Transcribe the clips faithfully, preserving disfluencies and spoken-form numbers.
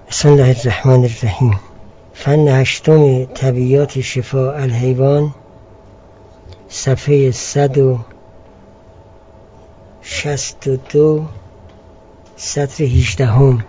بسم الله الرحمن الرحیم. فن هشتم طبیعیات شفاء الحیوان، صفحه صد و شصت و دو، سطر هجدهم.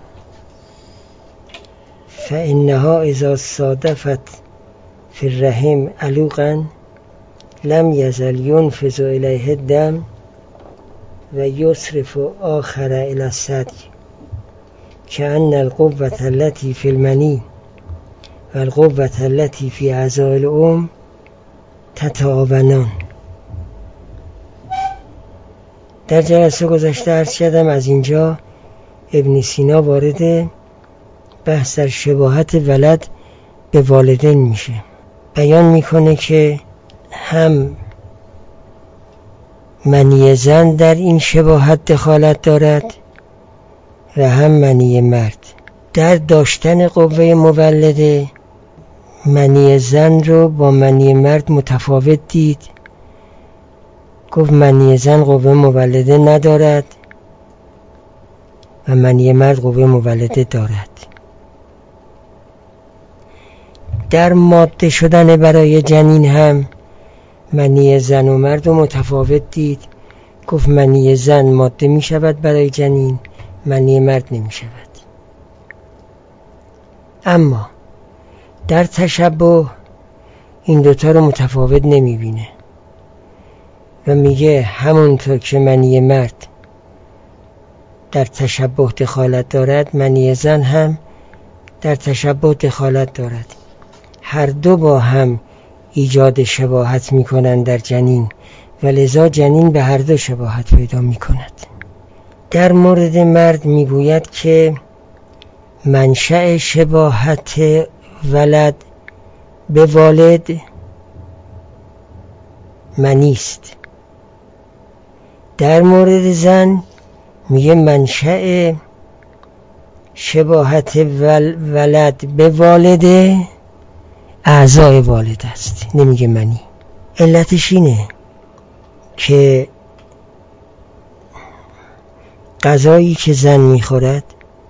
فإنها اذا صادفت في الرحم علوقا لم يزل ينفذ الیه الدم و یصرف آخر الى الثدی كأن القوة التي في المني والقوة التي في أعضاء الأم تتعاونان. در جلسه گذشته عرض کردم از اینجا ابن سینا وارد بحث در شباهت ولد به والدین میشه. بیان میکنه که هم منی زن در این شباهت دخالت دارد و هم منی مرد. در داشتن قوه مولده منی زن رو با منی مرد متفاوت دید. گفت منی زن قوه مولده ندارد و منی مرد قوه مولده دارد. در ماده شدن برای جنین هم منی زن و مرد رو متفاوت دید. گفت منی زن ماده می شود برای جنین، منی مرد نمی شود. اما در تشبه این دوتا رو متفاوت نمی بینه و میگه همونطور که منی مرد در تشبه دخالت دارد، منی زن هم در تشبه دخالت دارد. هر دو با هم ایجاد شباهت می کنند در جنین و لذا جنین به هر دو شباهت پیدا می کند. در مورد مرد میگوید که منشأ شباهت ولد به والد منی است. در مورد زن میگه منشأ شباهت ولد به والد اعضای والد است، نمیگه منی. علتش اینه که غذایی که زن میخورد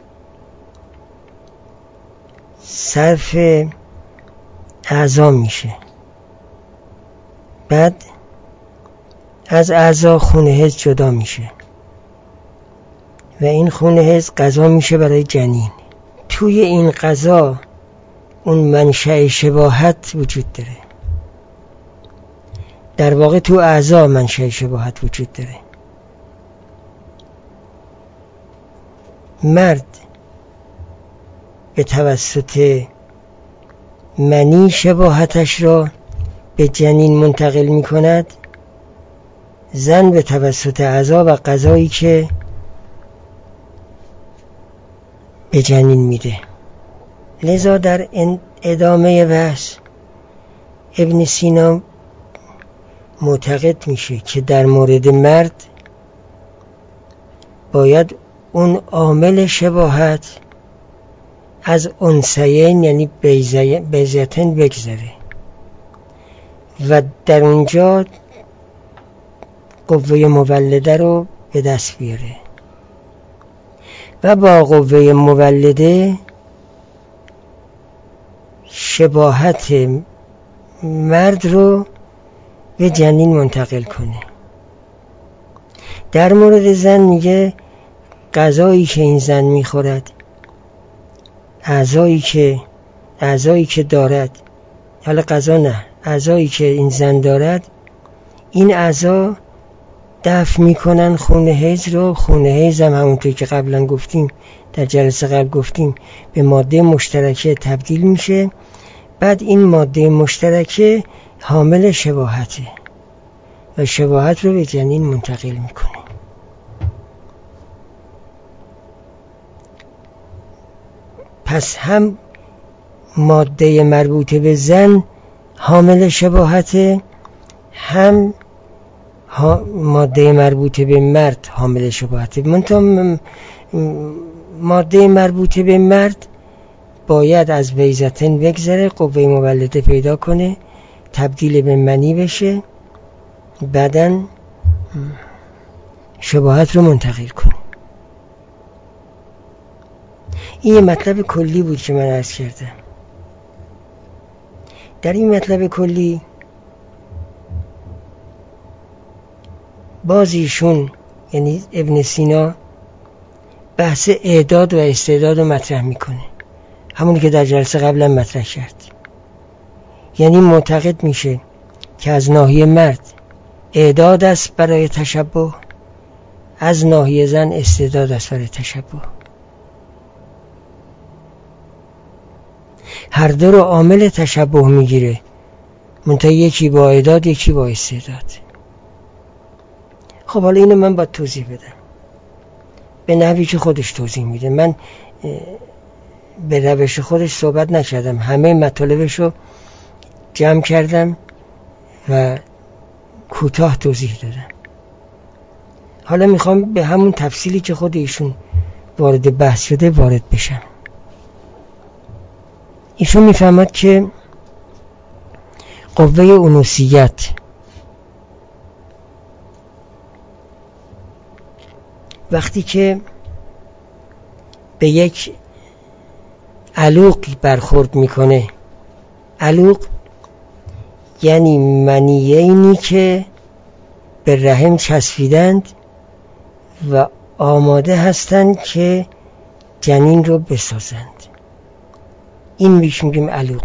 صرف اعضا میشه، بعد از اعضا خون حیض جدا میشه و این خون حیض غذا میشه برای جنین. توی این غذا اون منشأ شباهت وجود داره. در واقع تو اعضا منشأ شباهت وجود داره. مرد به توسط منی شباهتش را به جنین منتقل می کند، زن به توسط اعضا و غذایی که به جنین میده. لذا در ادامه بحث ابن سینا معتقد میشه که در مورد مرد باید اون عامل شباهت از انثیین یعنی بیضتین بگذره و در اونجا قوه مولده رو به دست بیاره و با قوه مولده شباهت مرد رو به جنین منتقل کنه. در مورد زن میگه غذایی که این زن میخورد، اعضایی که اعضایی که دارد، حالا غذا نه، اعضایی که این زن دارد، این اعضا دفع میکنن خون حیض رو. خون حیض هم همونطور که قبلا گفتیم، در جلسه قبل گفتیم، به ماده مشترکه تبدیل میشه. بعد این ماده مشترکه حامل شباهته و شباهت رو به جنین منتقل میکنه. پس هم ماده مربوطه به زن حامل شباهته، هم ماده مربوطه به مرد حامل شباهته. منتها ماده مربوطه به مرد باید از بیضتین بگذره، قوه مولده پیدا کنه، تبدیل به منی بشه، بعدن شباهت رو منتقل کنه. این یه مطلب کلی بود که من عرض کردم. در این مطلب کلی باز ایشون یعنی ابن سینا بحث اعداد و استعداد رو مطرح میکنه، همونی که در جلسه قبلا مطرح کرد. یعنی معتقد میشه که از ناحیه مرد اعداد است برای تشبه، از ناحیه زن استعداد است برای تشبه. هر دو رو عامل تشبه میگیره، منتها یکی با اعداد یکی با استعداد. خب حالا اینو من باید توضیح بدم به نحوی که خودش توضیح میده. من به روش خودش صحبت نکردم، همه مطالبش رو جمع کردم و کوتاه توضیح دادم. حالا میخوام به همون تفصیلی که خود ایشون وارد بحث شده وارد بشم. ایشون میفهمد که قوه انوثیت وقتی که به یک علوقی برخورد میکنه، علوق یعنی منیینی که به رحم چسبیدند و آماده هستند که جنین رو بسازند، این بیش میگیم علوق.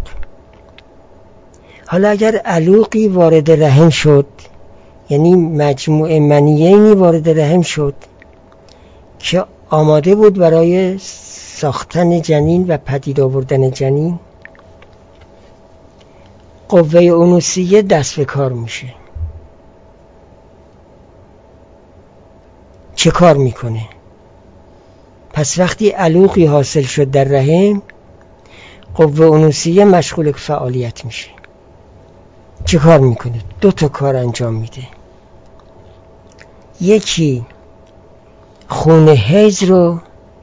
حالا اگر علوقی وارد رحم شد، یعنی مجموعه منیینی وارد رحم شد که آماده بود برای ساختن جنین و پدید آوردن جنین، قوه انوثیه دست به کار میشه. چه کار میکنه؟ پس وقتی علوقی حاصل شد در رحم، قوه انوثیه مشغول فعالیت میشه. چه کار میکنه؟ دو تا کار انجام میده. یکی خون حیض رو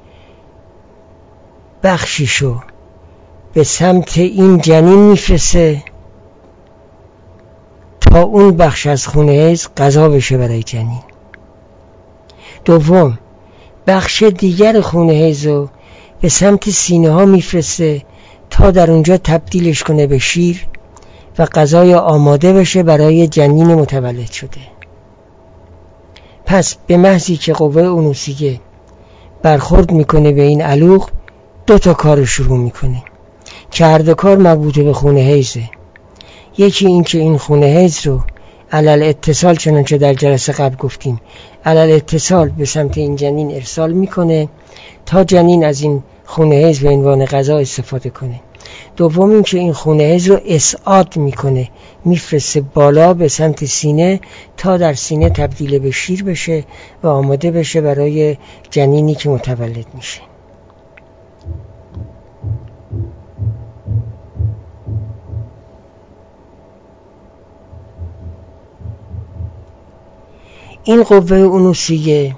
بخشیشو به سمت این جنین میفرسته تا اون بخش از خون حیض غذا بشه برای جنین. دوم، بخش دیگر خون حیض رو به سمت سینه ها میفرسته تا در اونجا تبدیلش کنه به شیر و غذای آماده بشه برای جنین متولد شده. پس به محضی که قوه انوثیه برخورد میکنه به این علوق، دو تا کار شروع میکنه که هر دو کار مربوطه به خون حیضه. یکی این که این خون حیض رو علل اتصال، چنانچه در جلسه قبل گفتیم، علل اتصال به سمت این جنین ارسال میکنه تا جنین از این خون حیض به عنوان غذا استفاده کنه. دوم این که این خون حیض رو اصعاد میکنه، میفرسته بالا به سمت سینه تا در سینه تبدیل به شیر بشه و آماده بشه برای جنینی که متولد میشه. این قوه انوثیه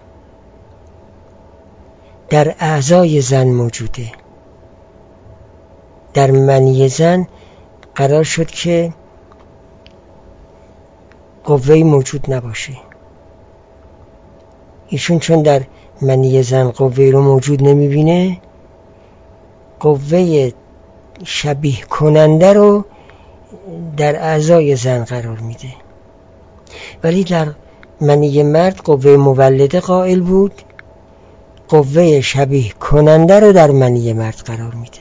در اعضای زن موجوده. در منی زن قرار شد که قوه موجود نباشه. ایشون چون در منی زن قوه رو موجود نمیبینه، قوه شبیه کننده رو در اعضای زن قرار میده. ولی در منی مرد قوه مولده قائل بود، قوه شبیه کننده رو در منی مرد قرار میده.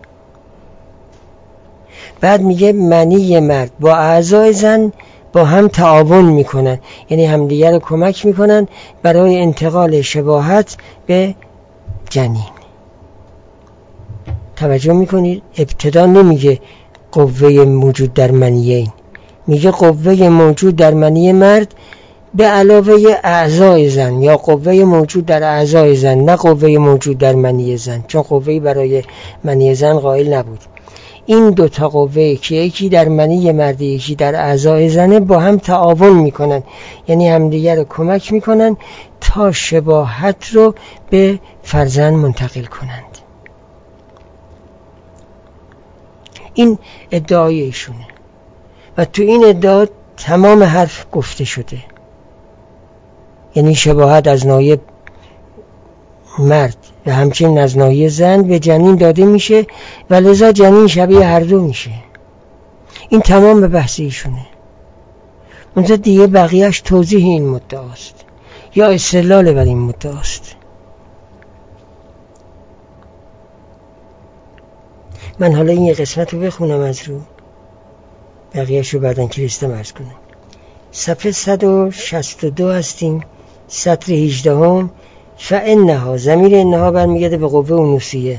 بعد میگه منی مرد با اعضای زن با هم تعاون میکنن، یعنی همدیگه رو کمک میکنن برای انتقال شباهت به جنین. توجه میکنید؟ ابتدا نمیگه قوه موجود در منیین، میگه قوه موجود در منی مرد به علاوه اعضای زن، یا قوه موجود در اعضای زن، نه قوه موجود در منی زن، چون قوهی برای منی زن قائل نبود. این دو تا قوه که یکی در منی مرد یکی در اعضای زنه با هم تعاون میکنن، یعنی همدیگر رو کمک میکنن تا شباهت رو به فرزند منتقل کنند. این ادعای ایشونه و تو این ادعا تمام حرف گفته شده. یعنی شباهت از ناحیه مرد و همچنین از ناحیه زن به جنین داده میشه و لذا جنین شبیه هر دو میشه. این تمام به بحث ایشونه. اونجا دیگه بقیهش توضیح این مدعاست یا استدلال بر این مدعاست. من حالا این یه قسمت رو بخونم از رو، بقیهش رو بعدن کریستم عرض کنم. صفحه صد و شصت و دو هستیم، سطر هجده هم. فانها، ضمیر انها برمیگرده به قوه انوثیه.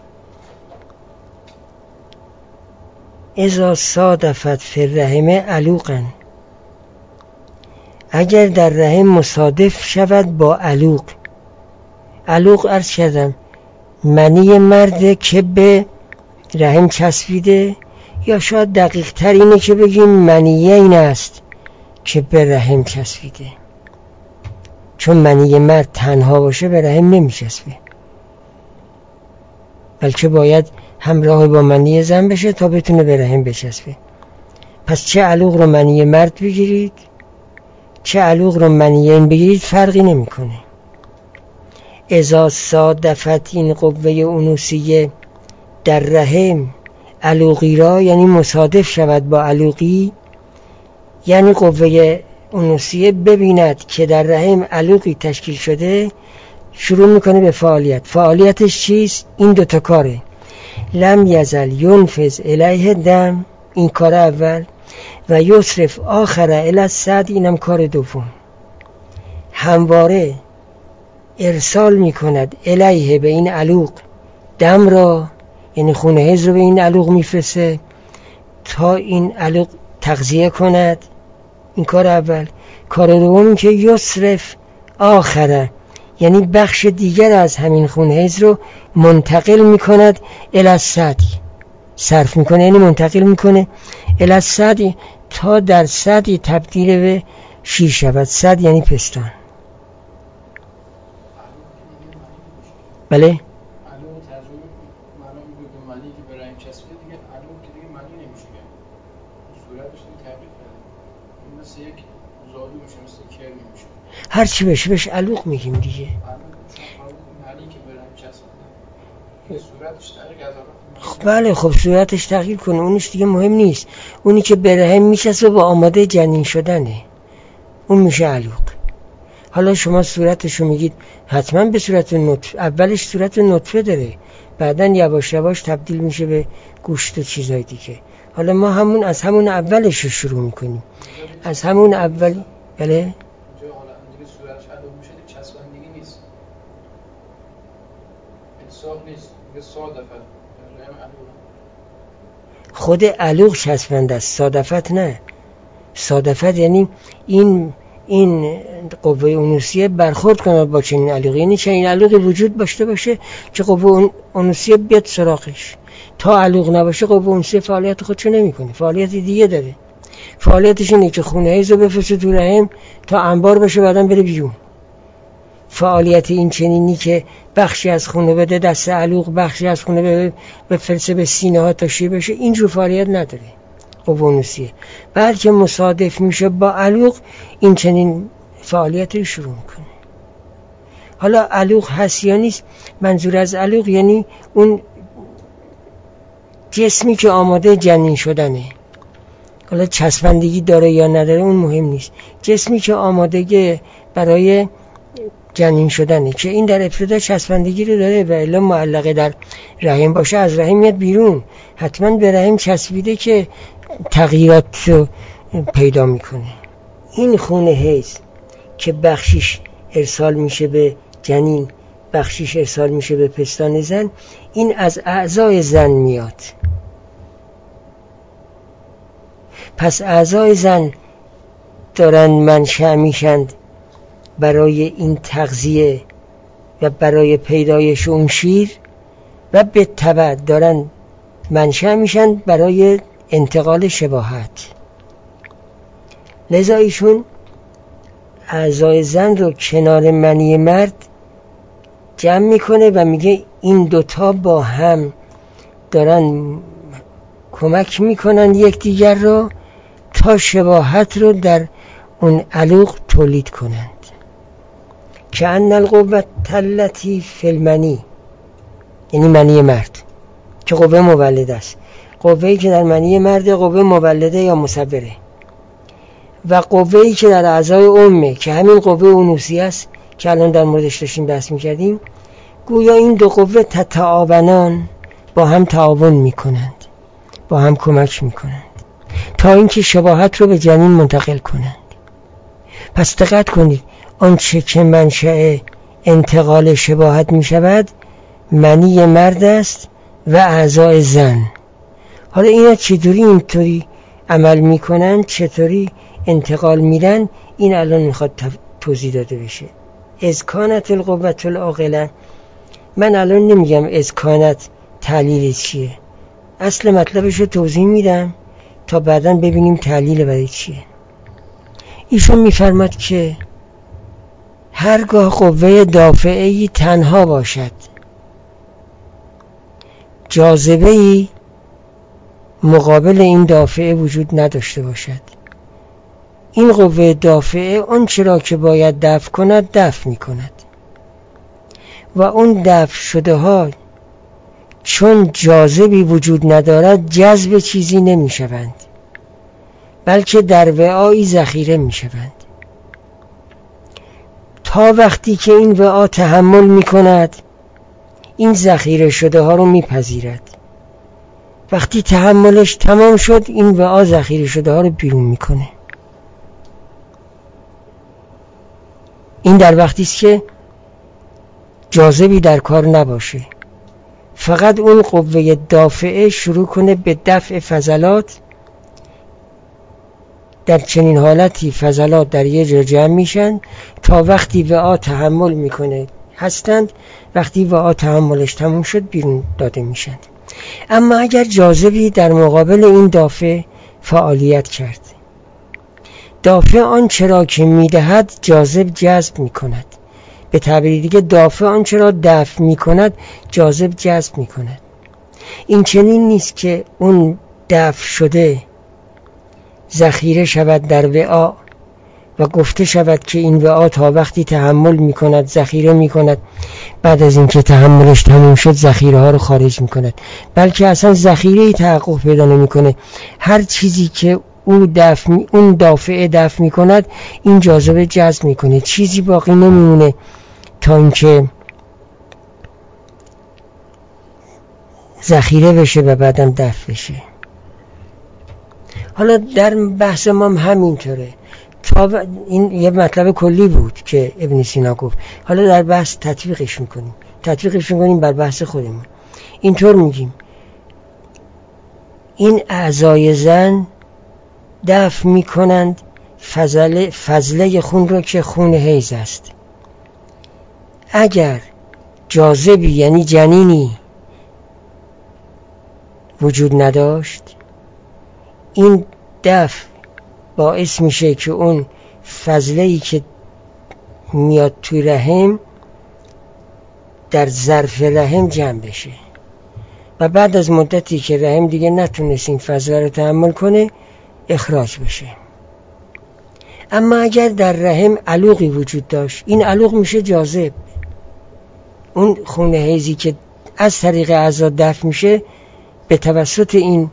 اذا صادفت فی الرحم علوقا، اگر در رحم مصادف شود با علوق. علوق عرض کردم منی مرده که به رحم چسبیده، یا شاید دقیق تر اینه که بگیم منیه این است که به رحم چسبیده، چون منی مرد تنها باشه به رحم نمی چسبه، بلکه باید همراه با منی زن بشه تا بتونه به رحم بچسبه. پس چه علوق رو منی مرد بگیرید چه علوق رو منی این بگیرید فرقی نمی کنه. اذا صادفت، این قوه انوثیه در رحم علوقی را، یعنی مصادف شود با علوقی، یعنی قوه انوثیه ببیند که در رحم علوقی تشکیل شده، شروع میکنه به فعالیت. فعالیتش چیست؟ این دوتا کاره. لم یزل ینفذ الیه دم، این کار اول، و یصرف آخر الی الصد، اینم کار دوم. همواره ارسال میکند الیه، به این علوق، دم را، یعنی خون حیض رو به این علوق میفرسته تا این علوق تغذیه کند. این کار اول. کار دوم که یصرف آخره، یعنی بخش دیگر از همین خون حیض رو منتقل میکند الی الصد، صرف میکنه یعنی منتقل میکنه الی الصد، تا در صد تبدیل به شیر شود. صد یعنی پستان. بله؟ هر چی بشه بهش علوق میگیم دیگه. بله خب صورتش تغییر کنه، اونش دیگه مهم نیست. اونی که به رحم میشسته و آماده جنین شدنه، اون میشه علوق. حالا شما صورتشو میگید حتما به صورت نطفه، اولش صورت نطفه داره، بعدن یواش یواش تبدیل میشه به گوشت و چیزای دیگه. حالا ما همون از همون اولش رو شروع میکنیم، از همون اول. بله خود علوق چسبنده است، صادفت نه. صادفت یعنی این این قوه انوثیه برخورد کنه با چنین علوقی، یعنی چنین علوقی وجود داشته باشه که قوه انوثیه بیاد سراغش. تا علوق نباشه قوه انوثیه فعالیت خودشو نمیکنه، فعالیت دیگه داره. فعالیتش اینه که خون حیض رو بفرسته تو رحم تا انبار بشه، بعدن بره بیرون. فعالیت این چنینی که بخشی از خونه بده دست علوق، بخشی از خونه بفرسته به سینه ها تا شیر بشه، اینجور فعالیت نداره قوه انوثیه. بلکه مصادف میشه با علوق، این چنین فعالیت رو شروع میکنه. حالا علوق هست یا نیست، منظور از علوق یعنی اون جسمی که آماده جنین شدنه. حالا چسبندگی داره یا نداره اون مهم نیست، جسمی که آمادگی برای جنین شدنه، که این در ابتدا چسبندگی رو داره و الا معلقه در رحم باشه از رحم میاد بیرون، حتما به رحم چسبیده که تغییرات رو پیدا میکنه. این خون حیض که بخشیش ارسال میشه به جنین، بخشیش ارسال میشه به پستان زن، این از اعضای زن میاد. پس اعضای زن دارن منشأ میشند برای این تغذیه و برای پیدایش اون شیر، و به تبع دارن منشأ میشن برای انتقال شباهت. لذا ایشون اعضای زن رو کنار منی مرد جمع میکنه و میگه این دوتا با هم دارن کمک میکنن یکدیگر رو تا شباهت رو در اون علوق تولید کنند. که ان القوة التي فی المنی، یعنی منی مرد که قوه مولده است، قوه‌ای که در منی مرد قوه مولده یا مصبره، و قوه‌ای که در اعضای امه که همین قوه انوثی است که الان در موردش داشتیم بحث می‌کردیم، گویا این دو قوه تتعاونان، با هم تعاون می‌کنند، با هم کمک می‌کنند تا اینکه شباهت رو به جنین منتقل کنند. پس دقت کنید، آنچه که منشأ انتقال شباهت می‌شود منی مرد است و اعضای زن. حالا اینا چطوری اینطوری عمل میکنن، چطوری انتقال میرن، این الان میخواد توضیح داده بشه. از کانت القوة العاقله، من الان نمیگم از کانت تعلیل چیه، اصل مطلبش رو توضیح میدم تا بعداً ببینیم تعلیل برای چیه. ایشون میفرماد که هرگاه قوه دافعه‌ای تنها باشد، جاذبه‌ای مقابل این دافعه وجود نداشته باشد، این قوه دافعه آنچه را که باید دفع کند دفع می کند و اون دفع شده ها چون جاذبی وجود ندارد جذب چیزی نمی شوند، بلکه در وعایی ذخیره می شوند تا وقتی که این وعا تحمل می کند این ذخیره شده ها رو می پذیرد. وقتی تحملش تمام شد این وعا ذخیره شده ها رو بیرون میکنه. این در وقتی است که جاذبی در کار نباشه، فقط اون قوه دافعه شروع کنه به دفع فضلات. در چنین حالتی فضلات در یه جا جمع میشن تا وقتی وعا تحمل میکنه هستند، وقتی وعا تحملش تمام شد بیرون داده میشن. اما اگر جاذبی در مقابل این دافع فعالیت کرد، دافع آنچه را که میدهد جاذب جذب میکند، به تعبیر دیگه دافع آنچه را دفع میکند جاذب جذب میکند. این چنین نیست که اون دفع شده ذخیره شود در وعا و گفته شود که این وعا تا وقتی تحمل میکند ذخیره میکند، بعد از اینکه تحملش تموم شد ذخیره ها رو خارج میکند، بلکه اصلا ذخیره تحقق پیدا نمیکنه. هر چیزی که اون دفع اون دافعه دفع میکند این جاذبه جذب میکنه، چیزی باقی نمیمونه تا اینکه ذخیره بشه و بعدم دفع بشه. حالا در بحث ما هم همینطوره. تا این یه مطلب کلی بود که ابن سینا گفت، حالا در بحث تطبیقش میکنیم تطبیقش میکنیم بر بحث خودمون. اینطور میگیم این اعضای زن دفع میکنند فضله, فضله خون رو که خون حیض است. اگر جاذبی یعنی جنینی وجود نداشت، این دفع باعث میشه که اون فضله‌ای که میاد توی رحم در ظرف رحم جمع بشه و بعد از مدتی که رحم دیگه نتونست این فضله رو تحمل کنه اخراج بشه. اما اگر در رحم علوقی وجود داشت، این علوق میشه جاذب، اون خون حیضی که از طریق اعضا دفع میشه به توسط این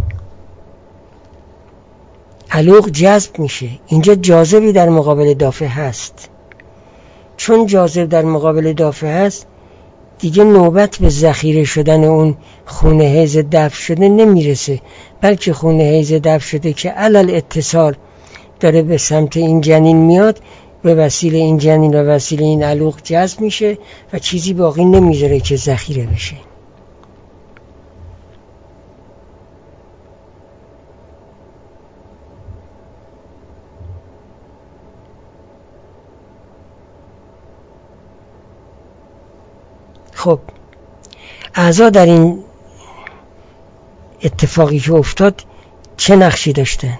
علوق جذب میشه. اینجا جاذبی در مقابل دافع هست. چون جاذب در مقابل دافع هست دیگه نوبت به ذخیره شدن اون خون حیض دفع شده نمیرسه، بلکه خون حیض دفع شده که علل اتصال داره به سمت این جنین میاد، به وسیله این جنین و وسیله این علوق جذب میشه و چیزی باقی نمیذاره که ذخیره بشه. خب اعضا در این اتفاقی که افتاد چه نقشی داشتند؟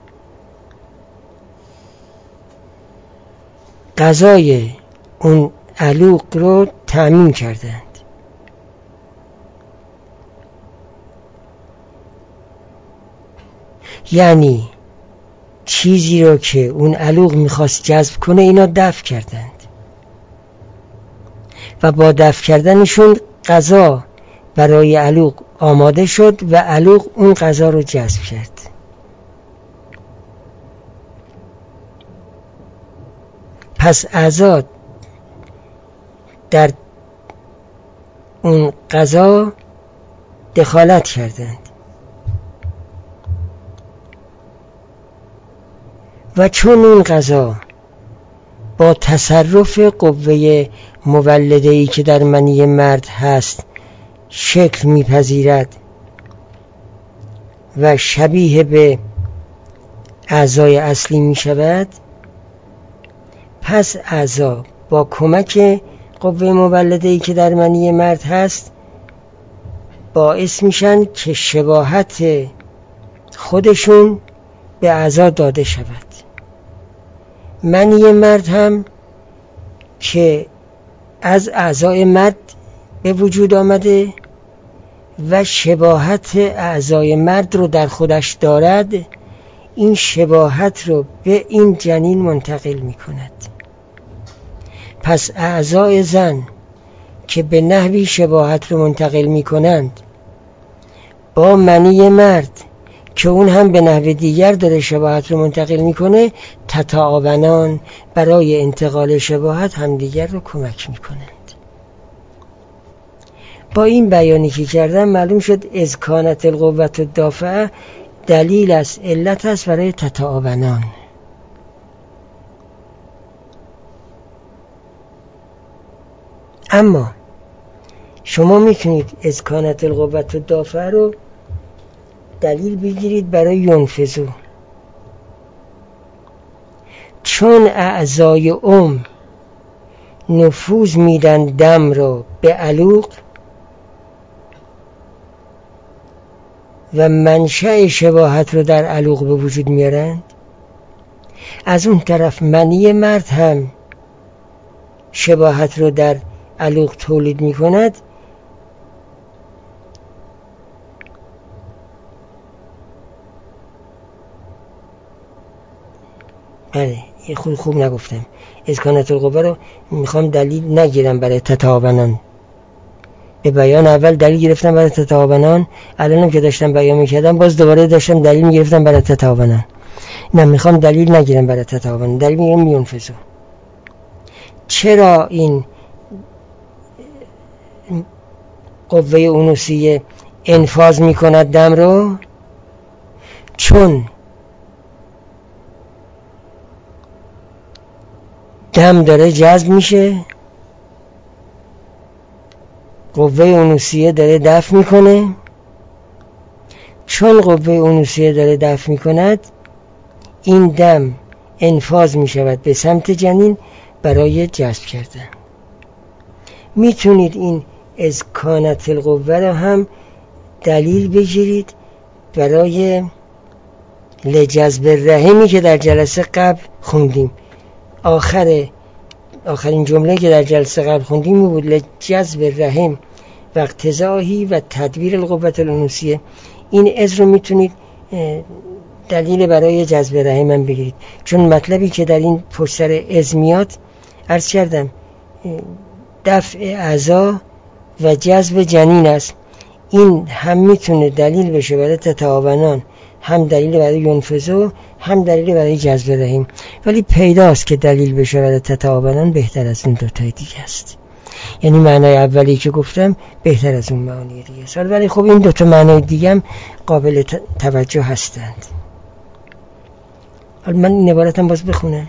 غذای اون علوق رو تأمین کردند. یعنی چیزی رو که اون علوق میخواست جذب کنه اینا دفع کردند. و با دفع کردنشون غذا برای علوق آماده شد و علوق اون غذا رو جذب کرد. پس اعضا در اون غذا دخالت کردند و چون اون غذا با تصرف قوه مولده‌ای که در منی مرد هست شکل میپذیرد و شبیه به اعضای اصلی میشود، پس اعضا با کمک قوه مولده‌ای که در منی مرد هست باعث میشن که شباهت خودشون به اعضا داده شود. منی مرد هم که از اعضای مرد به وجود آمده و شباهت اعضای مرد رو در خودش دارد، این شباهت رو به این جنین منتقل می کند. پس اعضای زن که به نحوی شباهت رو منتقل می کنند با منی مرد که اون هم به نحو دیگر داره شباهت رو منتقل میکنه، تتعاونان برای انتقال شباهت همدیگر رو کمک میکنند. با این بیانی که کردم معلوم شد اذ کانت القوة الدافعه دلیل است، علت است برای تتعاونان. اما شما میتونید اذ کانت القوة الدافعه رو دلیل بگیرید برای ینفذو. چون اعضای ام نفوذ میدن دم رو به علوق و منشأ شباهت رو در علوق به وجود میارند، از اون طرف منی مرد هم شباهت رو در علوق تولید میکند. بله یه خود خوب نگفتم. اذ کانت القوة رو میخوام دلیل نگیرم برای تتعاونان. به بیان اول دلیل گرفتم برای تتعاونان، الانم که داشتم بیان میکردم باز دوباره داشتم دلیل میگرفتم برای تتعاونان. نه میخوام دلیل نگیرم برای تتعاونان، دلیل میگیرم ینفذو. چرا این قوه انوثیه انفاذ میکند دم رو؟ چون دم داره جذب میشه، قوه انوثیه داره دفع میکنه. چون قوه انوثیه داره دفع میکند، این دم انفاذ میشود به سمت جنین برای جذب کردن. میتونید این اذ کانت القوة رو هم دلیل بگیرید برای لجذب الرحمی که در جلسه قبل خوندیم. آخر آخرین جمله که در جلسه قبل خوندیم بود لجذب الرحم و اقتضاعی و تدبیر القوة الانوثیه. این از رو میتونید دلیل برای جذب رحم هم بگیرید، چون مطلبی که در این پشت سر از میاد عرض کردم دفع اعضا و جذب جنین است. این هم میتونه دلیل بشه برای تتعاونان، هم دلیل برای ینفذو، هم دلیل برای جذب رحم. ولی پیداست که دلیل بشه برای تتعاونان بهتر از اون دوتای دیگه است. یعنی معنای اولی که گفتم بهتر از اون معنی دیگه است. ولی خب این دوتا معنای دیگه هم قابل توجه هستند. حالا من این عبارتم باز بخونم.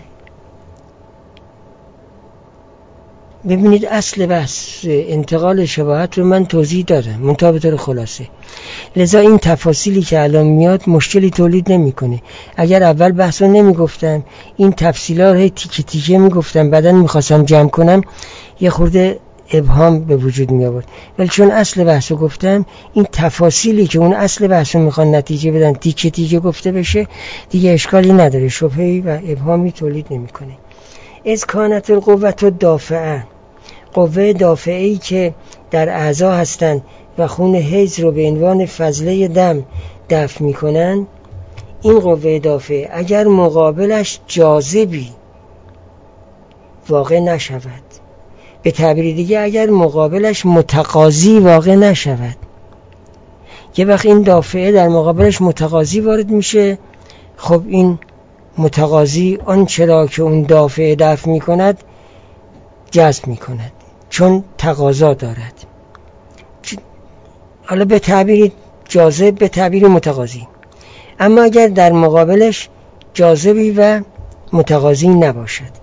ببینید اصل بحث انتقال شباهت رو من توضیح دادم منتها به طور خلاصه. لذا این تفاصیلی که الان میاد مشکلی تولید نمیکنه. اگر اول بحث رو نمیگفتم، این تفصیلات رو تیکه تیکه میگفتم، بعدن میخواستم جمع کنم، یه خورده ابهام به وجود می آورد. ولی چون اصل بحث رو گفتم، این تفاصیلی که اون اصل بحث رو میخوان نتیجه بدن تیکه تیکه گفته بشه، دیگه اشکالی نداره، شبهه‌ای و ابهامی تولید نمیکنه. اذ کانت القوة الدافعه، قوه دافعه‌ای که در اعضا هستند و خون حیض رو به عنوان فضله دم دفع میکنن، این قوه دافعه اگر مقابلش جاذبی واقع نشود به تعبیر دیگه اگر مقابلش متقاضی واقع نشود، یه وقت این دافعه در مقابلش متقاضی وارد میشه، خب این متقاضی آن چرا که اون دافعه دفع میکند جذب میکند، چون تقاضا دارد. حالا به تعبیر جاذب، به تعبیر متقاضی. اما اگر در مقابلش جاذبی و متقاضی نباشد، جاذب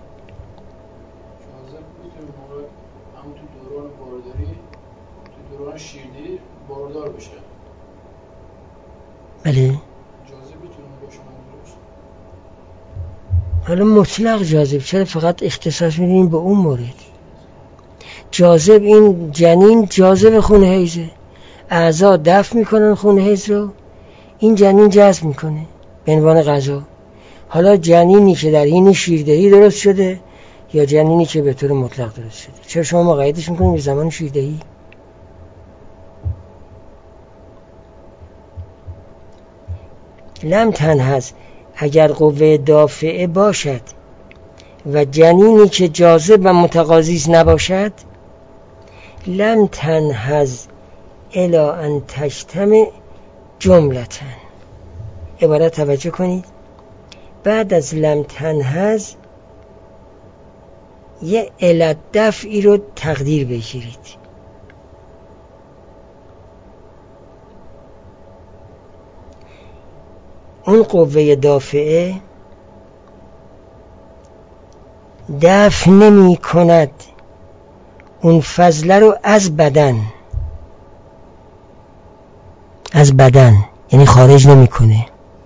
میتونه موقع همون تو دوران بارداری، تو دوران شیردهی باردار بشه. بله. جاذب میتونه با شما درست. حالا مطلق جاذب، چرا فقط اختصاص میدیم به اون مورد؟ جاذب این جنین جاذب خون حیضه، اعضا دفع میکنن خون حیض رو، این جنین جذب میکنه به عنوان غذا. حالا جنینی که در حین شیردهی درست شده یا جنینی که به طور مطلق درست شده، چرا شما مقایدش میکنید به زمان شیردهی؟ لم تنحز، اگر قوه دافعه باشد و جنینی که جاذب و متقاضی نباشد، لم تنحز الا ان تجتمع جملتاً. عبارت توجه کنید، بعد از لم تنحز یه علت دفعی رو تقدیر بگیرید. اون قوه دافعه دفع نمی کند اون فضله رو از بدن، از بدن یعنی خارج نمی کنه.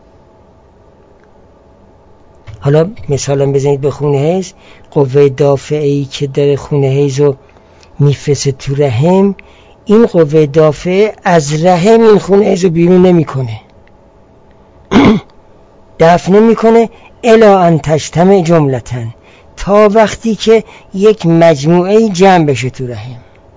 حالا مثلا بزنید به خون حیض، قوه دافعه‌ای که داره خون حیض رو میفرسته تو رحم، این قوه دافعه از رحم این خون حیض رو بیرون نمی کنه، دفع نمی کنه الا ان تجتمع جملتاً، تا وقتی که یک مجموعه جمع بشه تو رحم،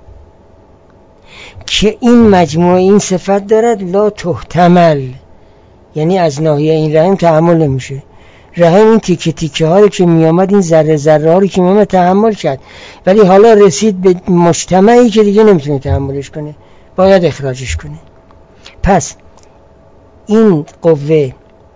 که این مجموعه این صفت دارد لا تحتمل، یعنی از ناحیه این رحم تحمل نمیشه. رحم این تیکه تیکه ها رو که می آمد، این ذره ذره ها رو که می آمد تحمل کرد، ولی حالا رسید به مجتمعی که دیگه نمیتونه تحملش کنه، باید اخراجش کنه. پس این قوه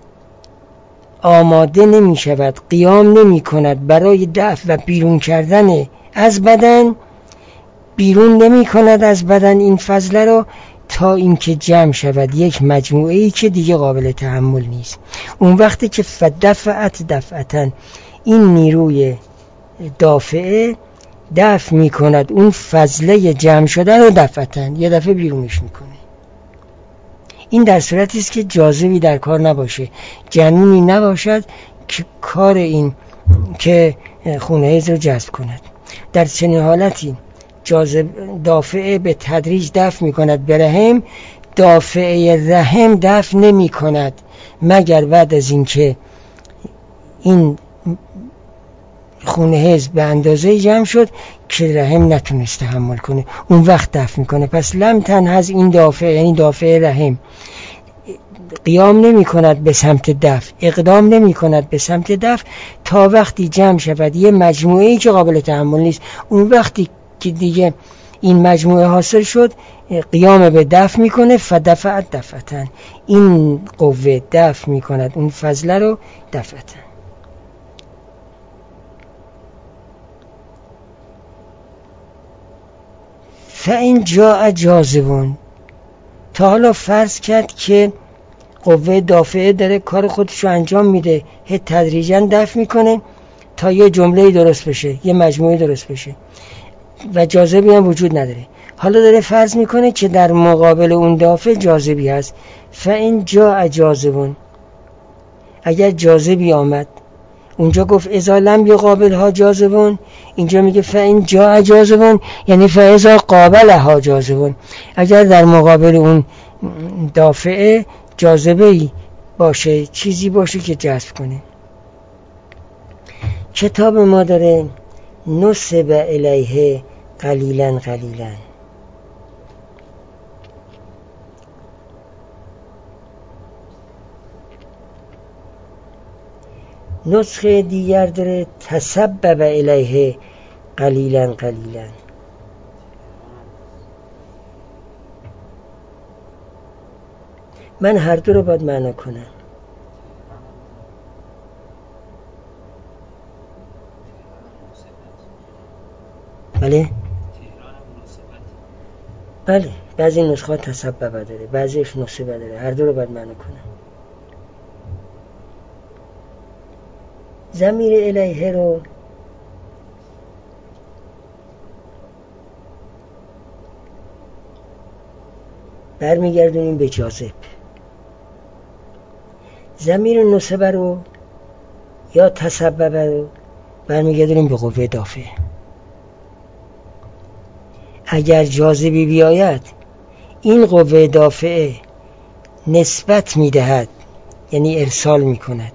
آماده نمی شود، قیام نمی کند برای دفع و بیرون کردن از بدن، بیرون نمی کند از بدن این فضله رو تا اینکه جمع شود یک مجموعه ای که دیگه قابل تحمل نیست. اون وقتی که فدفعت دفعتن، این نیروی دافعه دفع می کند اون فضله جمع شده رو دفعتن، یه دفعه بیرونش می کنه. این در صورتی است که جاذبی در کار نباشه، جنینی نباشد که کار این که خون حیض رو جذب کند. در چنین حالتی جاذب دافعه به تدریج دفع می کند به رحم، دافعه رحم دفع نمی کند مگر بعد از اینکه این خون حیض به اندازه جمع شد که رحم نتونست تحمل کنه، اون وقت دفع میکنه. پس لم تنحز این دافعه، یعنی دافعه رحم قیام نمی کند به سمت دفع، اقدام نمی کند به سمت دفع تا وقتی جمع شود یه مجموعه ای که قابل تحمل نیست. اون وقتی که دیگه این مجموعه حاصل شد، قیام به دفع میکنه، فدفعت دفعتن، این قوه دفع میکند اون فضله رو دفعتن. فإن جاء جاذبون، تا حالا فرض کرد که قوه دافعه داره کار خودش رو انجام میده، هی تدریجاً دفع میکنه تا یه جمله درست بشه، یه مجموعه درست بشه و جاذبی هم وجود نداره. حالا داره فرض میکنه که در مقابل اون دافع جاذبی هست. فإن جاء جاذبون، اگر جاذبی آمد، اونجا گفت اذا لم یقابلها جاذبون، اینجا میگه فإن جاء جاذبون، یعنی فاذا قابلها جاذبون، اگر در مقابل اون دافعه جاذبه‌ای باشه، چیزی باشه که جذب کنه. کتاب ما داره نصب الیه قلیلا قلیلا، نسخه دیگر داره تسبب الیه قلیلا قلیلا. من هر دو رو باید معنا کنم. بله بله بعضی نسخه تسبب داره، بعضیش نصبه داره، هر دو رو باید معنا کنم. ضمیر الیه رو برمیگردونیم به جاذب. ضمیر نصبه رو یا تسبب رو برمیگردونیم به قوه دافعه. اگر جاذبی بیاید این قوه دافعه نسبت میدهد، یعنی ارسال میکند.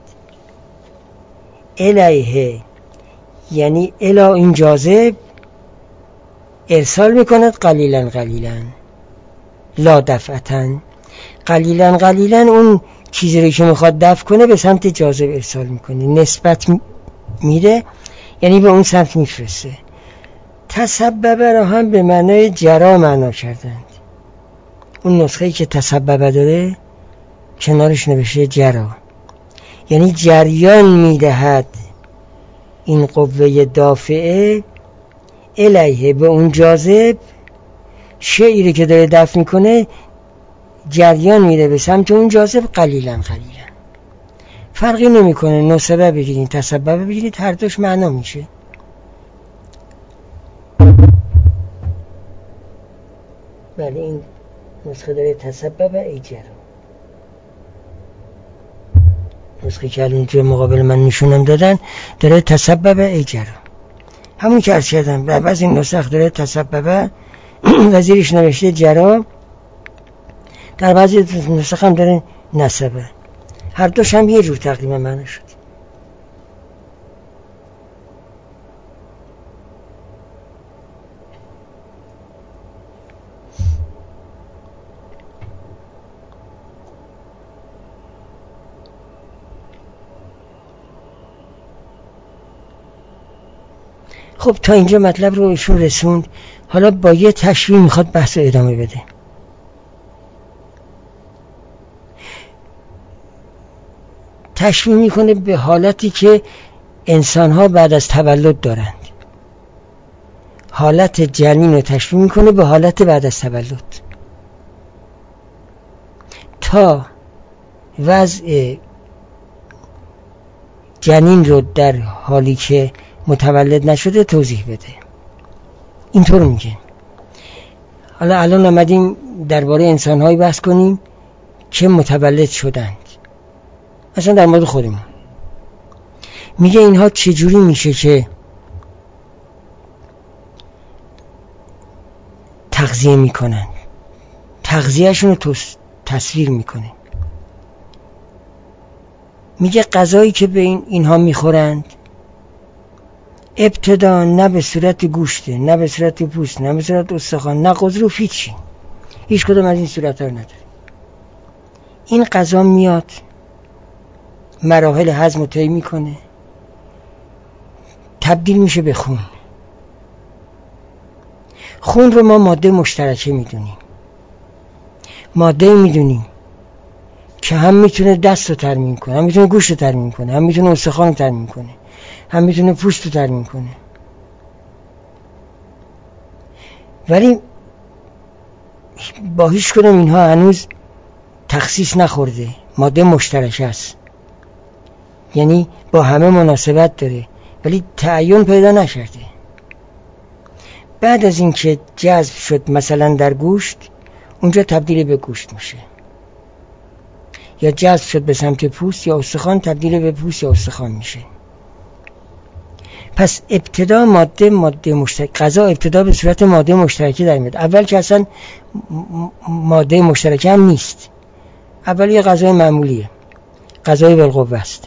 الیه یعنی الا این جاذب ارسال میکند قلیلا قلیلا لا دفعتا. قلیلا قلیلا اون چیزی رو که میخواد دفع کنه به سمت جاذب ارسال میکنه، نسبت میده، یعنی به اون سمت میفرسته. تسبب را هم به معنای جرا معنا کردند. اون نسخه‌ای که تسبب داره کنارش نوشته جرا، یعنی جریان میدهد این قوه دافعه الیه به اون جاذب، شیئی که داره دفع میکنه جریان میده به سمت اون جاذب قلیلا قلیلا. فرقی نمیکنه نسبه بگیرید تسبب بگیرید، هر دوش معنا میشه. بله این نسخه داره تسبب ای جرا. نسخه که الان توی مقابل من نشونم دادن داره تسبب ای جرا، همون که عرض کردم. بعض این نسخ داره تسبب و زیرش نوشته جرا، در بعضی نسخ هم داره نسبه. هر دوش هم یه جور تقریبا معنی شد. خب تا اینجا مطلب رو ایشون رسوند. حالا با یه تشریح میخواد بحث رو ادامه بده. تشریح میکنه به حالتی که انسان ها بعد از تولد دارند. حالت جنین رو تشریح میکنه به حالت بعد از تولد. تا وضع جنین رو در حالی که متولد نشده توضیح بده. اینطور میگه. حالا الان آمدیم درباره انسان‌هایی بحث کنیم که متولد شدند. مثلا در مورد خودمون میگه اینها چجوری میشه که تغذیه میکنن، تغذیهشون رو تصویر میکنه. میگه غذایی که به این اینها میخورند ابتدا نه به صورت گوشته، نه به صورت پوست، نه به صورت استخوان، نه قضروف، هیچی، هیچ کدوم از این صورت ها رو نداره. این غذا میاد مراحل هضم رو طی میکنه، تبدیل میشه به خون. خون رو ما ماده مشترکه میدونیم. ماده میدونیم که هم میتونه دست رو ترمیم کنه، هم میتونه گوشت رو ترمیم کنه، هم میتونه استخوان رو ترمیم کنه، هم میتونه پوست رو ترمیم کنه. ولی با هیچ کدوم اینها هنوز تخصیص نخورده، ماده مشترکه است، یعنی با همه مناسبت داره ولی تعین پیدا نشده. بعد از اینکه جذب شد مثلا در گوشت، اونجا تبدیل به گوشت میشه، یا جذب شد به سمت پوست یا استخوان، تبدیل به پوست یا استخوان میشه. پس ابتدا ماده ماده مشترک، غذا ابتدا به صورت ماده مشترکی در میاد. اول که اصلا ماده مشترک هم نیست، اول یه غذای معمولیه، غذای بالقوه است.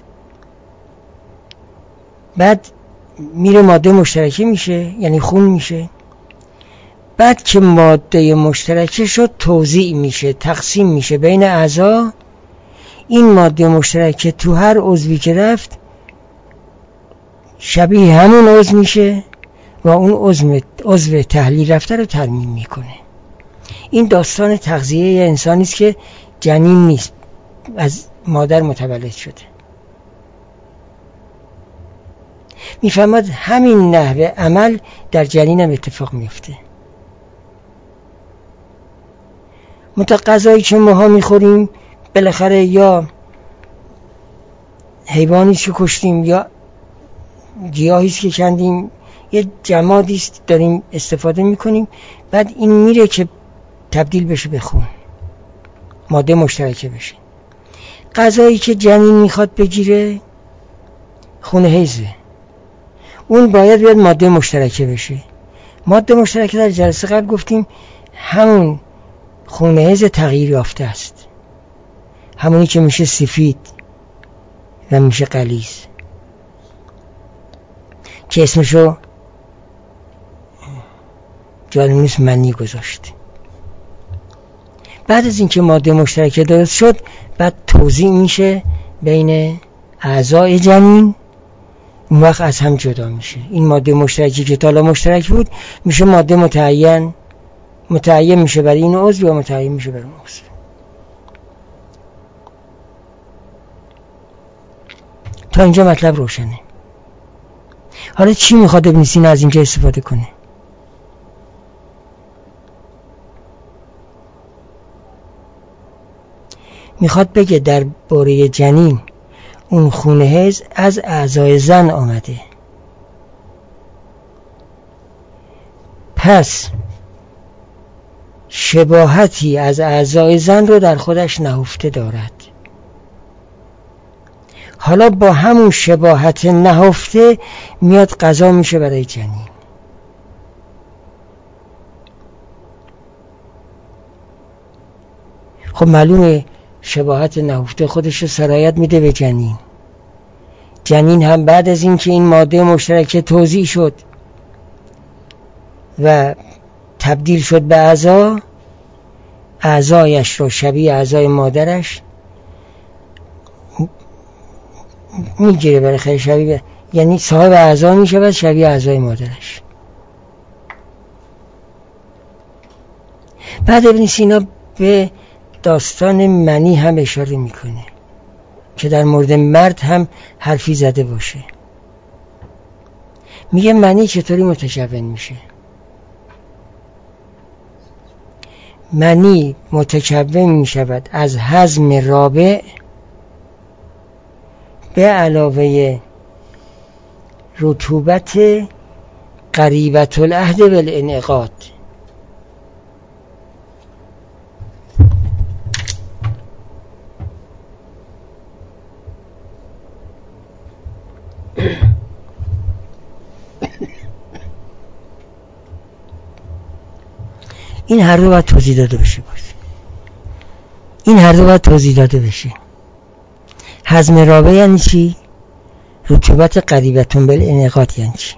بعد میره ماده مشترکی میشه، یعنی خون میشه. بعد که ماده مشترکه شد توزیع میشه، تقسیم میشه بین اعضا. این ماده مشترکه تو هر عضوی که رفت شبیه همون عضو میشه و اون عضو عضو تحلیل رفته رو ترمیم میکنه. این داستان تغذیه انسانی است که جنین نیست، از مادر متولد شده. میفهمد همین نحوه عمل در جنین هم اتفاق میفته. مت غذایی که ماها میخوریم بالاخره یا حیوانی که کشتیم یا گیاهی که کندیم، یه جمادی است داریم استفاده میکنیم، بعد این میره که تبدیل بشه به خون، ماده مشترکه بشه. غذایی که جنین میخواد بگیره خون حیزه، اون باید بیاد ماده مشترکه بشه. ماده مشترکه در جلسه قبل گفتیم همون خون حیز تغییر یافته است، همونی که میشه سفید و میشه غلیظ، که اسمشو جالونوس منی گذاشت. بعد از اینکه ماده مشترکه درست شد، بعد توزیع میشه بین اعضای جنین، اون وقت از هم جدا میشه. این ماده مشترکی که تا حالا مشترک بود میشه ماده متعین، متعین میشه برای این عضو و متعین میشه برای اون عضو. تا اینجا مطلب روشنه. حالا چی میخواد ابن سینا از اینجا استفاده کنه؟ میخواد بگه در باره جنین اون خون حیض از اعضای زن آمده، پس شباهتی از اعضای زن رو در خودش نهفته دارد. حالا با همون شباهت نهفته میاد غذا میشه برای جنین. خب معلومه شباهت نهفته خودش رو سرایت میده به جنین. جنین هم بعد از اینکه این ماده مشترکه توزیع شد و تبدیل شد به اعضا، اعضایش رو شبیه اعضای مادرش میگیره، برای خیلی شبیه، یعنی صاحب اعضا میشه و شبیه اعضای مادرش. بعد ابن سینا به داستان منی هم اشاره میکنه که در مورد مرد هم حرفی زده باشه. میگه منی چطوری متکون میشه؟ منی متکون میشود از هضم رابع به علاوه رطوبت قریبة العهد والانعقاد. این هر دو باید توضیح داده بشه. باید این هر دو باید توضیح داده بشه. هضم رابع یعنی چی؟ رطوبت قریبتون بالانعقاد یعنی چی؟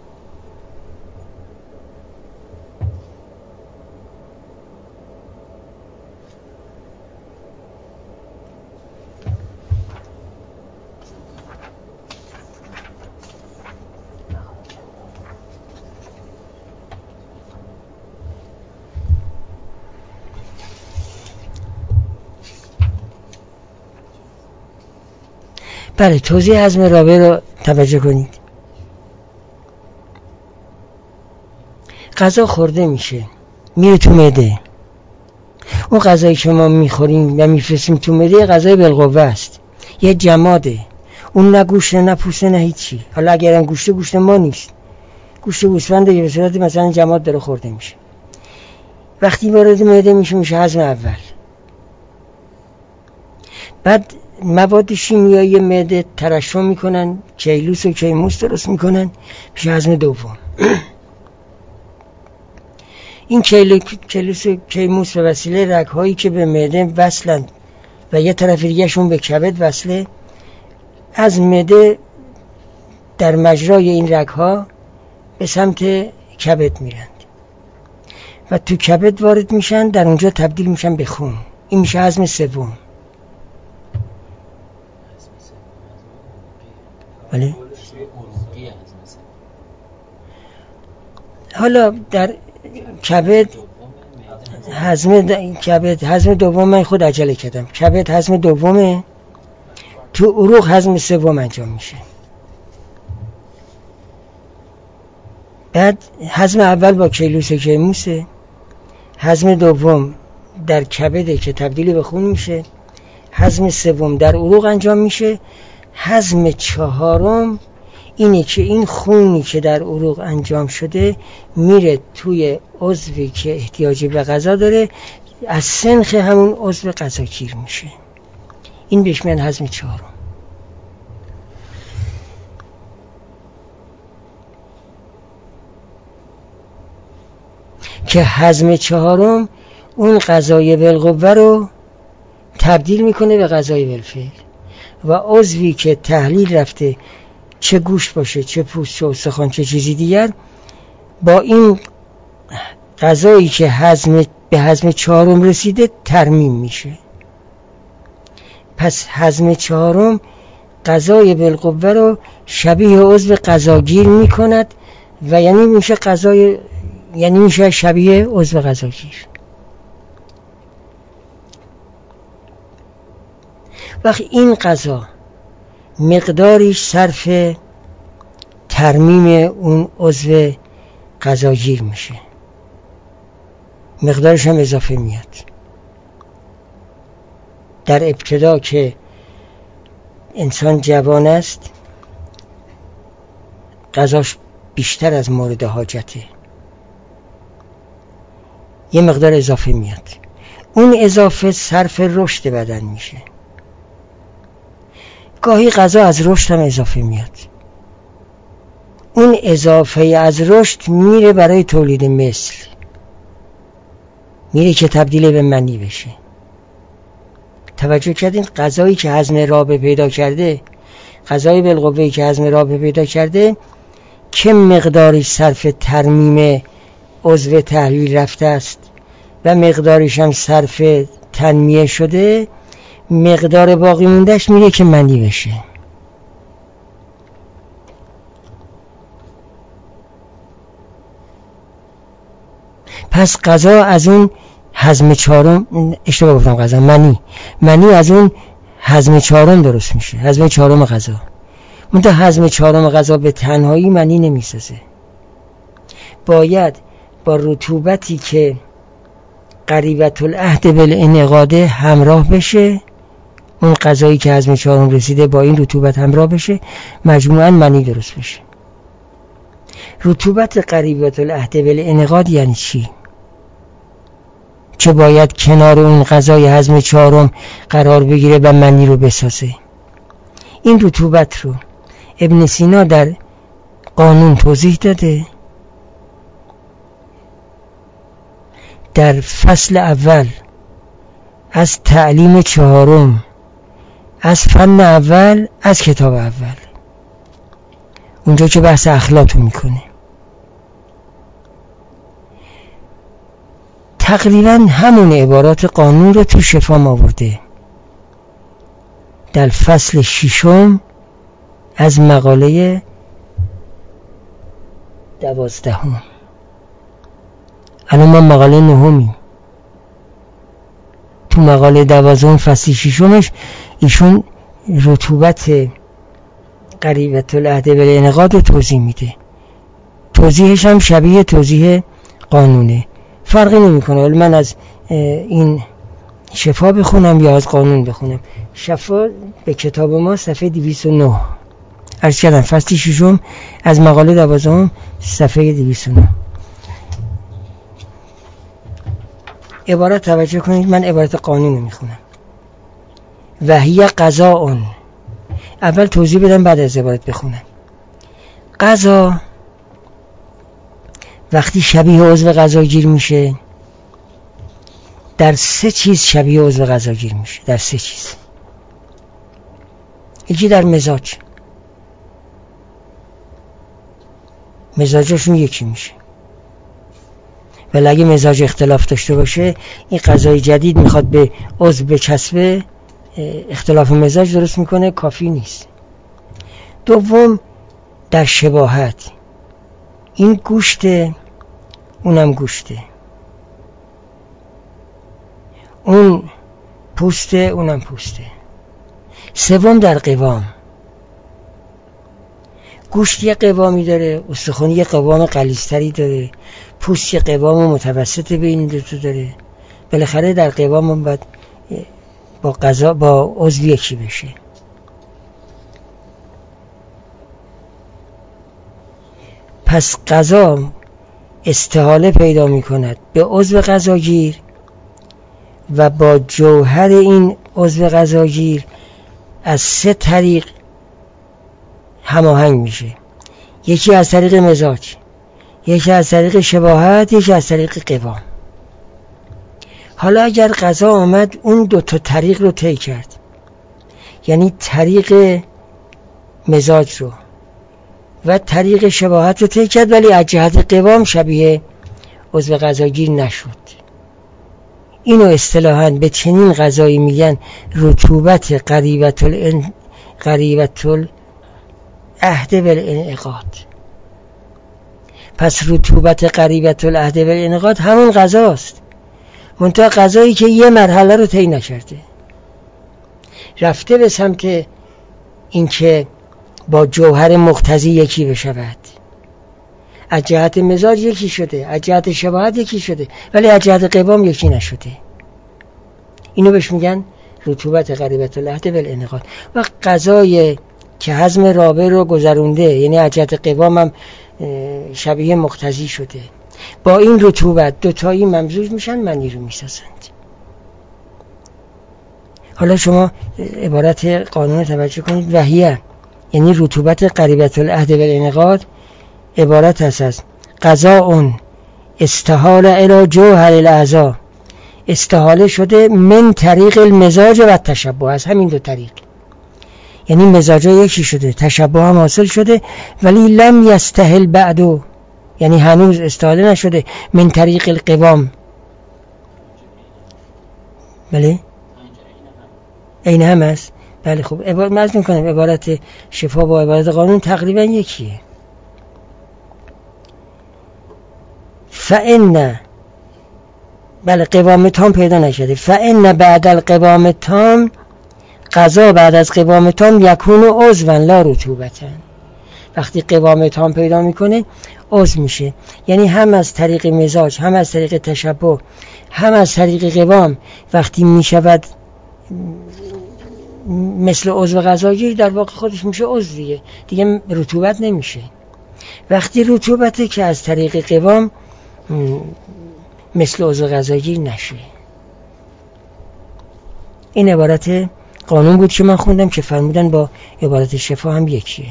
بله، توضیح هضم رابع رو توجه کنید. غذا خورده میشه، میره تو معده. اون غذایی که ما میخوریم و میفرستیم تو معده غذای بالقوه است، یه جماده. اون نه گوشته نه پوسته نه هیچی. حالا اگرم گوشته گوشت ما نیست، گوشت گوسفنده به صورت مثلا جماد داره خورده میشه. وقتی وارد معده میشه میشه هضم اول. بعد مواد شیمیایی معده ترشح میکنن، کیلوس و کیموس درست میکنن، میشه هضم دوم. این کیلوس و کیموس به وسیله رگ‌هایی که به معده وصلند و یه طرف دیگه شون به کبد وصله، از معده در مجرای این رگ‌ها به سمت کبد میرند و تو کبد وارد میشن، در اونجا تبدیل میشن به خون. این میشه هضم سوم. بله؟ حالا در کبد هضم د... کبد هضم دوم، من خود عجله کردم، کبد هضم دومه، تو عروق هضم سوم انجام میشه. بعد هضم اول با کیلوس کیموسه، هضم دوم در کبده که تبدیل به خون میشه، هضم سوم در عروق انجام میشه، هضم چهارم اینه که این خونی که در عروق انجام شده میره توی عضوی که احتیاجی به غذا داره، از سنخ همون عضو غذاگیر میشه. این بهش میگن هضم چهارم. که هضم چهارم اون غذای بالقوه رو تبدیل میکنه به غذای بالفعل و عضوی که تحلیل رفته، چه گوشت باشه، چه پوست، چه استخوان، چه چیزی دیگر، با این غذایی که هضم به هضم چهارم رسیده ترمیم میشه. پس هضم چهارم غذای بالقوه رو شبیه عضو غذاگیر میکند و یعنی میشه غذای یعنی میشه شبیه عضو غذاگیر. وقتی این غذا مقداریش صرف ترمیم اون عضو غذاگیر میشه، مقدارش هم اضافه میاد. در ابتدا که انسان جوان است غذاش بیشتر از مورد حاجته، یه مقدار اضافه میاد، اون اضافه صرف رشد بدن میشه. گاهی غذا از رشد هم اضافه میاد، اون اضافه از رشد میره برای تولید مثل، میره که تبدیل به منی بشه. توجه کردین غذایی که هضم رابه پیدا کرده، غذای بالقوه‌ای که هضم رابه پیدا کرده که مقداری صرف ترمیم عضو تحلیل رفته است و مقداریش هم صرف تنمیه شده، مقدار باقی موندهش میره که منی بشه. پس غذا از اون هضم چهارم، اشتباه گفتم غذا، منی منی از اون هضم چهارم درست میشه، هضم چهارم غذا. منتها هضم چهارم غذا به تنهایی منی نمیسازه، باید با رطوبتی که قریبت العهد بالانعقاده همراه بشه، اون غذایی که هضم چهارم رسیده با این رطوبت همراه بشه، مجموعاً منی درست بشه. رطوبت قریبت العهد بالانعقاد یعنی چی؟ که باید کنار اون غذای هضم چهارم قرار بگیره و منی رو بسازه. این رطوبت رو ابن سینا در قانون توضیح داده. در فصل اول از تعلیم چهارم، از فن اول، از کتاب اول، اونجا که بحث اخلاق میکنه، تقریبا همون عبارات قانون رو تو شفا آورده. در فصل ششم از مقاله دوازدهم، الان ما مقاله نهمی، تو مقاله دوازدهم فصل ششمش ایشون رطوبت قریبت العهد بالانعقاد رو توضیح میده. توضیحش هم شبیه توضیح قانونه، فرقی نمیکنه. ولی من از این شفا بخونم یا از قانون بخونم. شفا به کتاب ما صفحه دویست و نه، عرض کردم فصل ششم از مقاله دوازدهم صفحه دویست و نه. عبارت توجه کنید، من عبارت قانون رو میخونم. وحی قضاء، اول توضیح بدم بعد از عبارت بخونم. قضا وقتی شبیه عضو غذاگیر میشه، در سه چیز شبیه عضو غذاگیر میشه، در سه چیز. یکی در مزاج، مزاجشون یکی میشه، ولی اگه مزاج اختلاف داشته باشه، این غذای جدید میخواد به عضو بچسبه، اختلاف مزاج درست میکنه، کافی نیست. دوم در شباهت، این گوشت اونم گوشته، اون پوسته اونم پوسته. سوم در قوام، گوشت یه قوامی داره، استخوان یه قوام غلیظتری داره، پوست یه قوام متوسط بین دو تا داره. بالاخره در قوام هم باید با غذا با عضو یکی بشه. پس غذا استحاله پیدا می کند به عضو غذاگیر و با جوهر این عضو غذاگیر از سه طریق هماهنگ میشه. یکی از طریق مزاج، یکی از طریق شباهت، یکی از طریق قوام. حالا اگر غذا آمد اون دو تا طریق رو طی کرد، یعنی طریق مزاج رو و طریق شباهت رو طی کرد، ولی از جهت قوام شبیه عضو غذاگیر نشد، اینو اصطلاحاً به چنین غذایی میگن رطوبت قریبت الان قریبت العهد والانعقاد. پس رطوبت قریبت العهد والانعقاد همون غذاست، منتها غذایی که یه مرحله رو طی نکرده، رفته به سمت اینکه با جوهر مقتضی یکی بشود، از جهت مزاج یکی شده، از جهت شباهت یکی شده، ولی از جهت قوام یکی نشده. اینو بهش میگن رطوبت قریبت العهد والانعقاد. و غذای که هضم رابع رو گذرونده، یعنی از جهت قوام هم شبیه مقتضی شده، با این رطوبت دوتایی ممزوج میشن، منی رو میسازند. حالا شما عبارت قانون توجه کنید. وحیه یعنی رطوبت قریبت العهد والانعقاد عبارت است از غذاء استحال الی جوهر الاعضاء، استحاله شده من طریق المزاج و تشبه، از همین دو طریق، یعنی مزاج یکی شده، تشبه هم حاصل شده، ولی لم یستحل بعدو، یعنی هنوز استحاله نشده من طریق القوام. بله این هم است. بله خب عبارت مزد میکنم عبارت شفا با عبارت قانون تقریبا یکیه. فإن بله قوام تام پیدا نشده. فإن بعد القوام تام، غذا بعد از قوام تام یکون عضوا لا رطوبتا، وقتی قوام تام پیدا میکنه عضو میشه، یعنی هم از طریق مزاج، هم از طریق تشبه، هم از طریق قوام وقتی میشود مثل عضو غذاگیر، در واقع خودش میشه عضو دیگه، دیگه رطوبت نمیشه. وقتی رطوبته که از طریق قوام مثل عضو غذاگیر نشه. این عبارت قانون بود که من خوندم که فرمودن با عبارت شفا هم یکیه.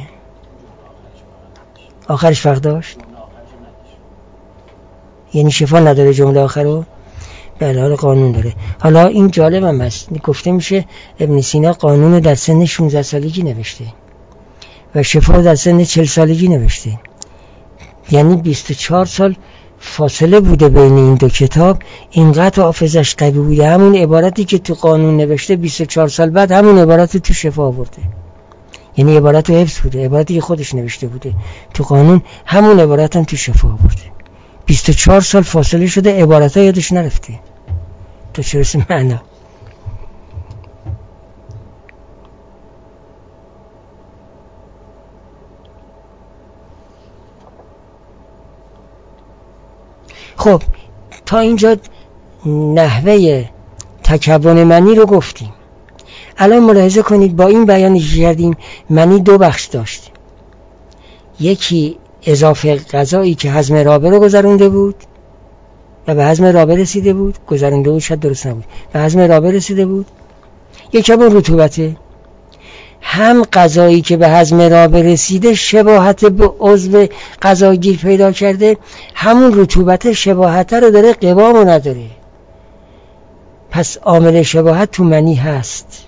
آخرش فرق داشت؟ یعنی شفا نداره جمله آخرو؟ بله حالا قانون داره. حالا این جالب هم هست، گفته میشه ابن سینا قانون در سن شانزده سالگی نوشته و شفا در سن چهل سالگی نوشته، یعنی بیست و چهار سال فاصله بوده بین این دو کتاب. اینقدر حافظش قوی بوده، همون عبارتی که تو قانون نوشته بیست و چهار سال بعد همون عبارت تو شفا آورده، یعنی عبارت حفظ بوده، عبارتی که خودش نوشته بوده تو قانون همون عبارت هم تو شفا آورده. بیست و چهار سال فاصله شده، عبارت ها یادش نرفته. تو چه رسیم معنا؟ خب تا اینجا نحوه تکون منی رو گفتیم. الان ملاحظه کنید با این بیانی که کردیم منی دو بخش داشت، یکی اضافه غذایی که هضم رابع رو گذرونده بود و به هضم رابع رسیده بود، گذرونده بود شاید درست نبود، به هضم رابع رسیده بود، یکی هم رطوبته. هم غذایی که به هضم رابع رسیده شباهت به عضو غذاگیر پیدا کرده، همون رطوبت شباهت رو داره، قوام رو نداره. پس عامل شباهت تو منی هست.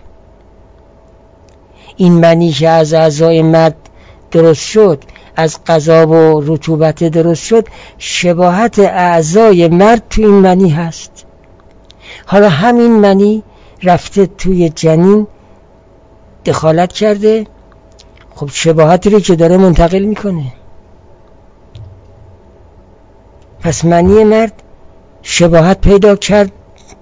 این منی که از اعضای مرد درست شد، از غذا و رطوبت درست شد، شباهت اعضای مرد تو این منی هست. حالا همین منی رفته توی جنین دخالت کرده، خب شباهتی رو که داره منتقل میکنه. پس منی مرد شباهت پیدا کرد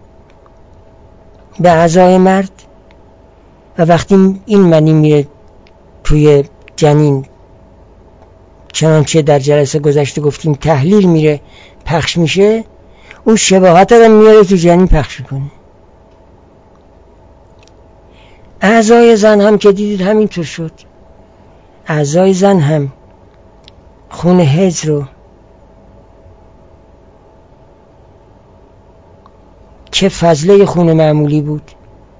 به اعضای مرد و وقتی این منی میره توی جنین، چنانچه در جلسه گذشته گفتیم تحلیل میره پخش میشه، اون شباهت رو میاره تو جنین پخش کنه. اعضای زن هم که دیدید همینطور شد. اعضای زن هم خون حیض رو که فضله خون معمولی بود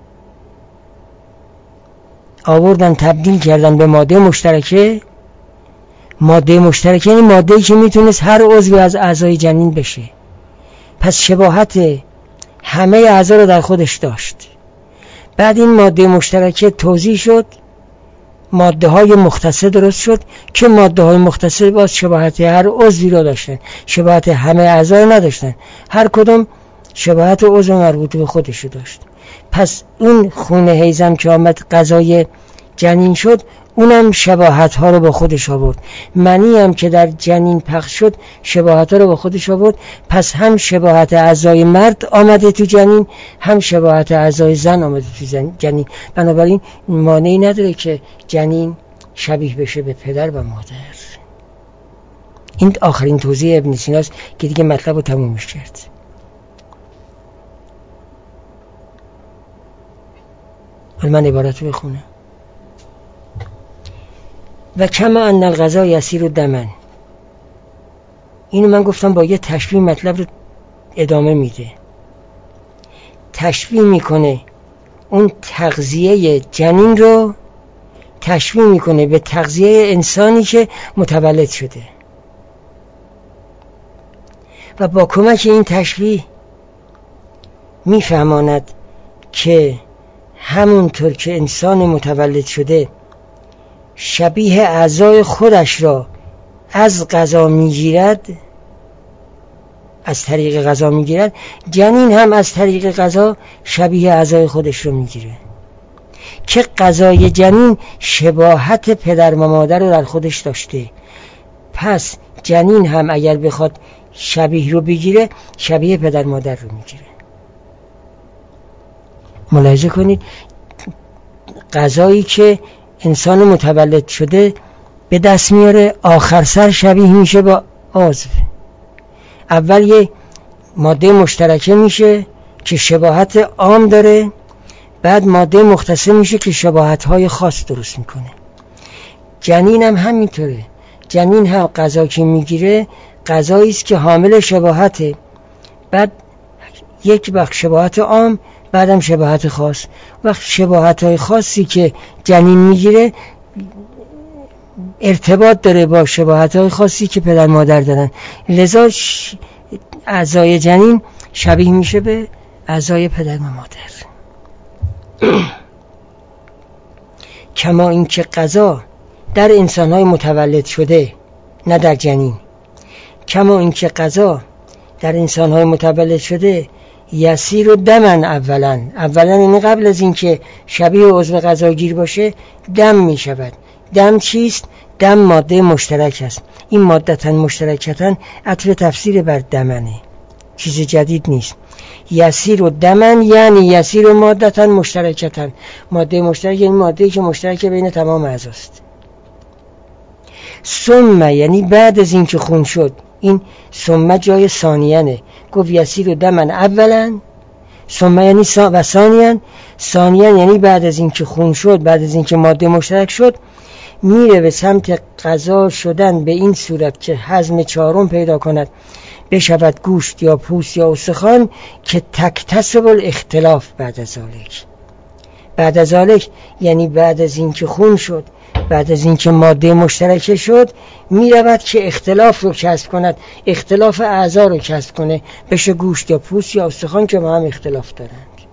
آوردن تبدیل کردن به ماده مشترکه. ماده مشترکه یعنی ماده‌ای که میتونست هر عضوی از اعضای جنین بشه. پس شباهت همه اعضا رو در خودش داشت. بعد این ماده مشترکه توزیع شد، ماده های مختصر درست شد که ماده های مختصر باز شباهت هر عضوی رو داشتن، شباهت همه اعضا رو نداشتن، هر کدوم شباهت عضو مربوط به خودش رو داشت. پس اون خون حیزم که آمد غذای جنین شد، اونم شباهت ها رو با خودش آورد. منی هم که در جنین پخش شد شباهت ها رو با خودش آورد. پس هم شباهت اعضای مرد آمده تو جنین، هم شباهت اعضای زن آمده تو جنین. بنابراین مانعی نداره که جنین شبیه بشه به پدر و مادر. این آخرین توضیح ابن سیناست که دیگه مطلب رو تمومش کرد. ولی من عبارت رو بخونم. و کما ان الغذا یسیر دمن، اینو من گفتم با یه تشبیه مطلب رو ادامه میده. تشبیه میکنه اون تغذیه جنین رو تشبیه میکنه به تغذیه انسانی که متولد شده و با کمک این تشبیه میفهماند که همونطور که انسان متولد شده شبیه اعضای خودش را از غذا میگیرد، از طریق غذا میگیرد، جنین هم از طریق غذا شبیه اعضای خودش رو میگیره که غذای جنین شباهت پدر و مادر رو در خودش داشته. پس جنین هم اگر بخواد شبیه رو بگیره شبیه پدر مادر رو میگیره. ملاحظه کنید غذایی که انسان متولد شده به دست میاره آخر سر شبیه میشه با عضو. اول یه ماده مشترکه میشه که شباهت عام داره، بعد ماده مختصر میشه که شباهت‌های خاص درست میکنه. جنین هم همینطوره. جنین هم غذا که میگیره غذایی است که حامل شباهته، بعد یک بخش شباهت عام، بعدم شباهت خاص. وقت شباهت‌های خاصی که جنین میگیره ارتباط داره با شباهت‌های خاصی که پدر مادر دارن، لذا اعضای جنین شبیه میشه به اعضای پدر و مادر. کما اینکه غذا در انسان‌های متولد شده، نه در جنین، کما اینکه غذا در انسان‌های متولد شده یسیر و دمن اولا اولا یعنی قبل از اینکه شبیه عضو غذاگیر باشه دم می شود. دم چیست؟ دم ماده مشترک است. این مادتن مشترکتن عطف تفسیر بر دمنه، چیز جدید نیست. یسیر و دمن یعنی یسیر و مادتن مشترکتن، ماده مشترک یعنی ماده‌ای که مشترک بین تمام اعضاست. ثم یعنی بعد از اینکه خون شد، این ثم جای ثانیانه، گفت یسیر و دمن اولا، ثم یعنی و ثانیان، ثانیان یعنی بعد از اینکه خون شد، بعد از اینکه ماده مشترک شد، میره به سمت غذا شدن به این صورت که هضم چهارم پیدا کند، بشود گوشت یا پوست یا استخوان، که تکتسب الاختلاف بعد از ذالک. بعد از ذالک یعنی بعد از اینکه خون شد، بعد از اینکه ماده مشترکه شد، می رود که اختلاف رو کسب کند، اختلاف اعضا رو کسب کنه، بشه گوشت یا پوست یا استخوان که با هم اختلاف دارند.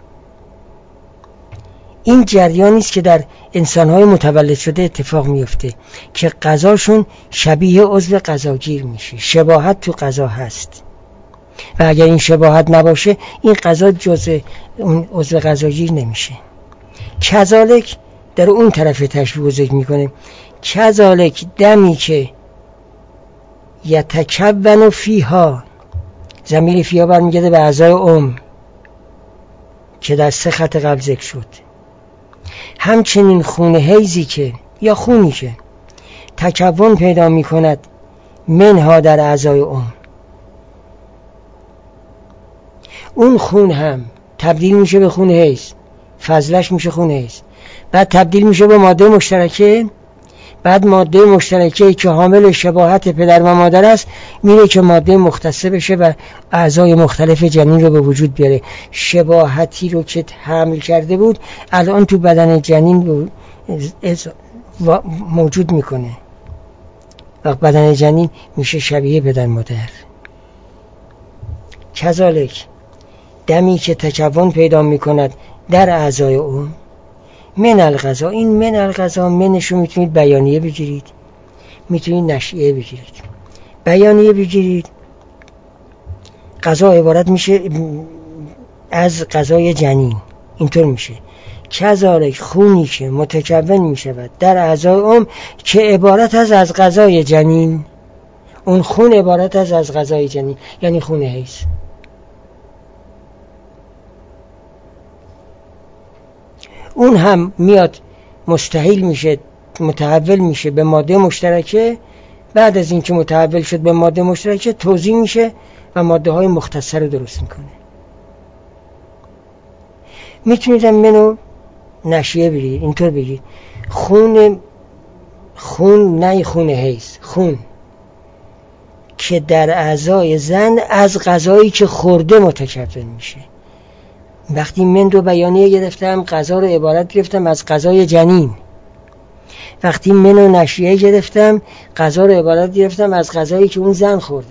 این جریانی است که در انسان‌های متولد شده اتفاق میفته که غذاشون شبیه عضو غذاگیر میشه، شباهت تو غذا هست و اگر این شباهت نباشه این غذا جزء اون عضو غذاگیر نمیشه. کذالک در اون طرف تشبیه ذکر میکنه، کذالک دمی که یتکون فیها ضمیر فیا برمیگرده به اعضای ام که در سه خط قبل ذکر شد. همچنین خون حیضی که یا خونی که تکون پیدا می کند منها در اعضای ام، اون خون هم تبدیل میشه به خون حیض، فضلش میشه خون حیض، بعد تبدیل میشه به ماده مشترکه، بعد ماده مشترکه که حامل شباهت پدر و مادر است میره که ماده مختصه بشه و اعضای مختلف جنین رو به وجود بیاره. شباهتی رو که حمل کرده بود الان تو بدن جنین موجود میکنه و بدن جنین میشه شبیه پدر مادر. کذالک دمی که تکون پیدا میکند در اعضای اون من الغذا، این من الغذا منشو میتونید بیانیه بگیرید، میتونید نشئیه بگیرید. بیانیه بگیرید، غذا عبارت میشه از غذای جنین، اینطور میشه کذالک خونی که متکون میشود در اعضای ام که عبارت از از غذای جنین، اون خون عبارت از از غذای جنین یعنی خون حیض. اون هم میاد مستحیل میشه، متحول میشه به ماده مشترکه، بعد از اینکه متحول شد به ماده مشترکه توزیع میشه و ماده های مختصر رو درست میکنه. میتونیدم منو نشیه بگید، اینطور بگید خون خون نه خون حیض، خون که در اعضای زن از غذایی که خورده متکون میشه. وقتی من رو بیانیه گرفتم غذا رو عبارت گرفتم از غذای جنین، وقتی من رو نشیه گرفتم غذا رو عبارت گرفتم از غذایی که اون زن خورده.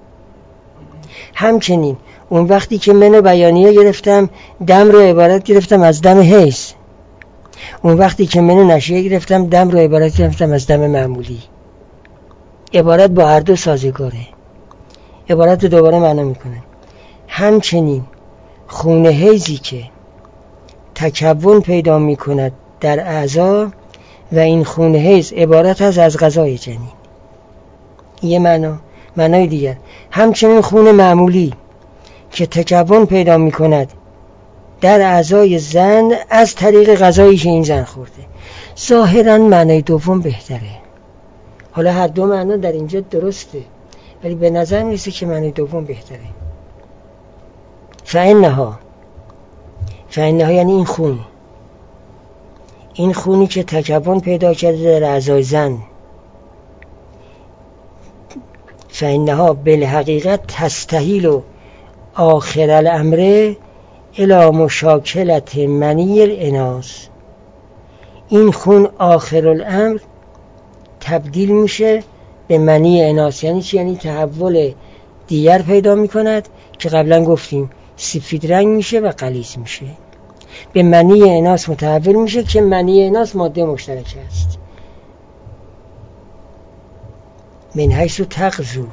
همچنین اون وقتی که من رو بیانیه گرفتم دم رو عبارت گرفتم از دم حیض، اون وقتی که من رو نشیه گرفتم دم رو عبارت گرفتم از دم معمولی. عبارت با هر دو سازگاره، عبارت رو دوباره معنا میکنه. همچنین خون حیضی که تکون پیدا می کند در اعضا و این خون حیض عبارت از از غذای جنین. یه معنا. معنای دیگر همچنین خون معمولی که تکون پیدا می کند در اعضای زن از طریق غذایی که این زن خورده. ظاهرا معنای دوم بهتره، حالا هر دو معنا در اینجا درسته ولی به نظر میرسه که معنای دوم بهتره. فإنها فإنها یعنی این خون، این خونی که تکون پیدا کرده در اعضای زن، فإنها بالحقیقت تستحیل آخر الامر الی مشاکلت منی الاناث. این خون آخر الامر تبدیل میشه به منی اناث. یعنی چی؟ یعنی تحول دیگر پیدا میکند که قبلا گفتیم سفید رنگ میشه و غلیظ میشه، به منی اناث متحول میشه که منی اناث ماده مشترک است. من حیث تغذو.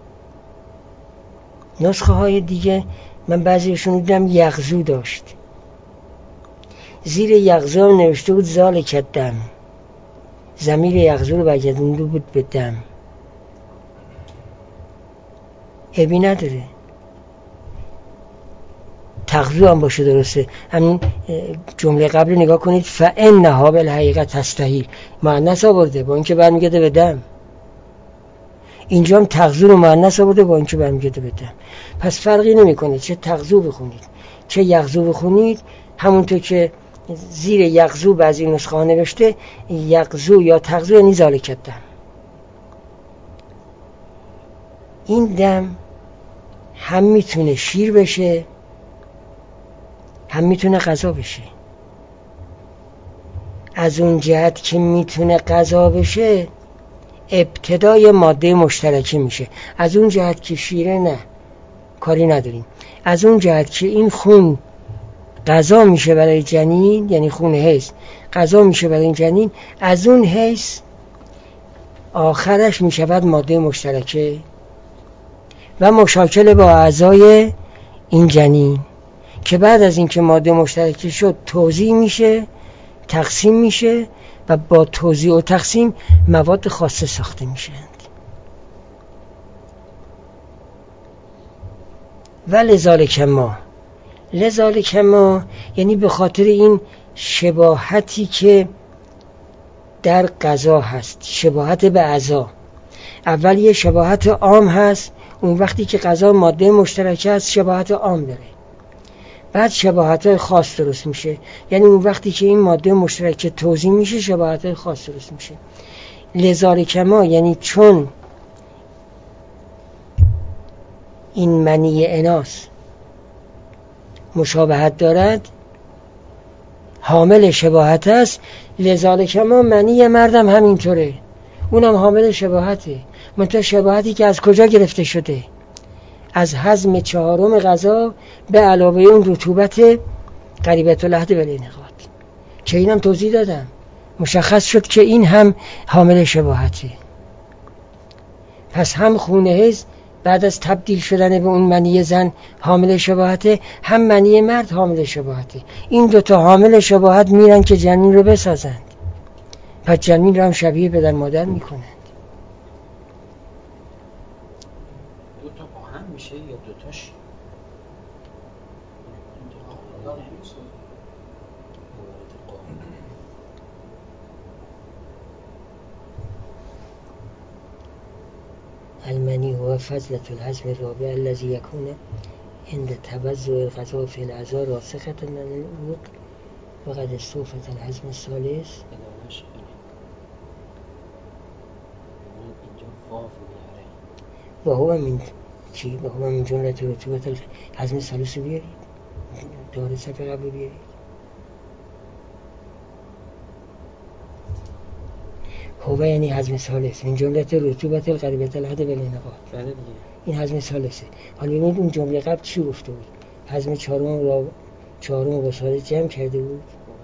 نسخه های دیگه من بعضیشون دیدم یغزو داشت، زیر یغزو نوشته بود ذالک الدم، ضمیر یغزو رو برگردونده بود به دم. عیبی نداره، تغذو هم باشه درسته. همین جمله قبل نگاه کنید، فإنها بالحقیقت تستحیل، مؤنث آورده با اینکه برمیگرده به دم. اینجا هم تغذو رو مؤنث آورده با اینکه برمیگرده به دم. پس فرقی نمیکنه چه تغذو بخونید چه یغزو بخونید، همونطور که زیر یغزو بعضی نسخه ها نوشته یغزو یا تغذو یعنی ذالک الدم. این دم هم میتونه شیر بشه هم میتونه غذا بشه. از اون جهت که میتونه غذا بشه ابتدای ماده مشترکه میشه، از اون جهت که شیره نه کاری نداریم. از اون جهت که این خون غذا میشه برای جنین، یعنی خون حیض غذا میشه برای این جنین، از اون حیث آخرش میشود ماده مشترکه و مشاکل با اعضای این جنین که بعد از اینکه ماده مشترکه شد توزیع میشه، تقسیم میشه و با توزیع و تقسیم مواد خاصه ساخته میشند. و لذالک ما، لذالک ما یعنی به خاطر این شباهتی که در غذا هست، شباهت به اعضا. اول یه شباهت عام هست، اون وقتی که غذا ماده مشترکه است شباهت عام داره، بعد شباهت خاص درست میشه، یعنی اون وقتی که این ماده مشترکه توزیع میشه شباهت خاص درست میشه. لذالک ما یعنی چون این منی اناث مشابهت دارد، حامل شباهت است، لذالک ما منی مردم همینطوره، اونم حامل شباهته. منتها شباهتی که از کجا گرفته شده؟ از هضم چهارم غذا به علاوه اون رطوبت قریبة العهد بالانعقاد که اینم توضیح دادم، مشخص شد که این هم حامل شباهته. پس هم خون حیض بعد از تبدیل شدن به اون منی زن حامل شباهته، هم منی مرد حامل شباهته. این دوتا حامل شباهت میرن که جنین رو بسازند، پس جنین رو هم شبیه پدر مادر میکنند. دوتا با هم میشه یا دوتاش؟ المنی هو فضلة الهضم الرابع الذي يكون عند توزع الغذاء في الأعضاء راسخة من العروق وقد استوفت الهضم الثالث. و هو من چی؟ و هو من جملة رطوبة الهضم الثالث بیارید، داره صفحه قبل بیارید. هو یعنی هضم ثالث من جمله رطوبت القریبة العهد بالانعقاد، این هضم ثالثه. حالا ببینید اون جمله قبل چی گفته بود؟ هضم چهارم را چهارم با ثالث جمع کرده بود.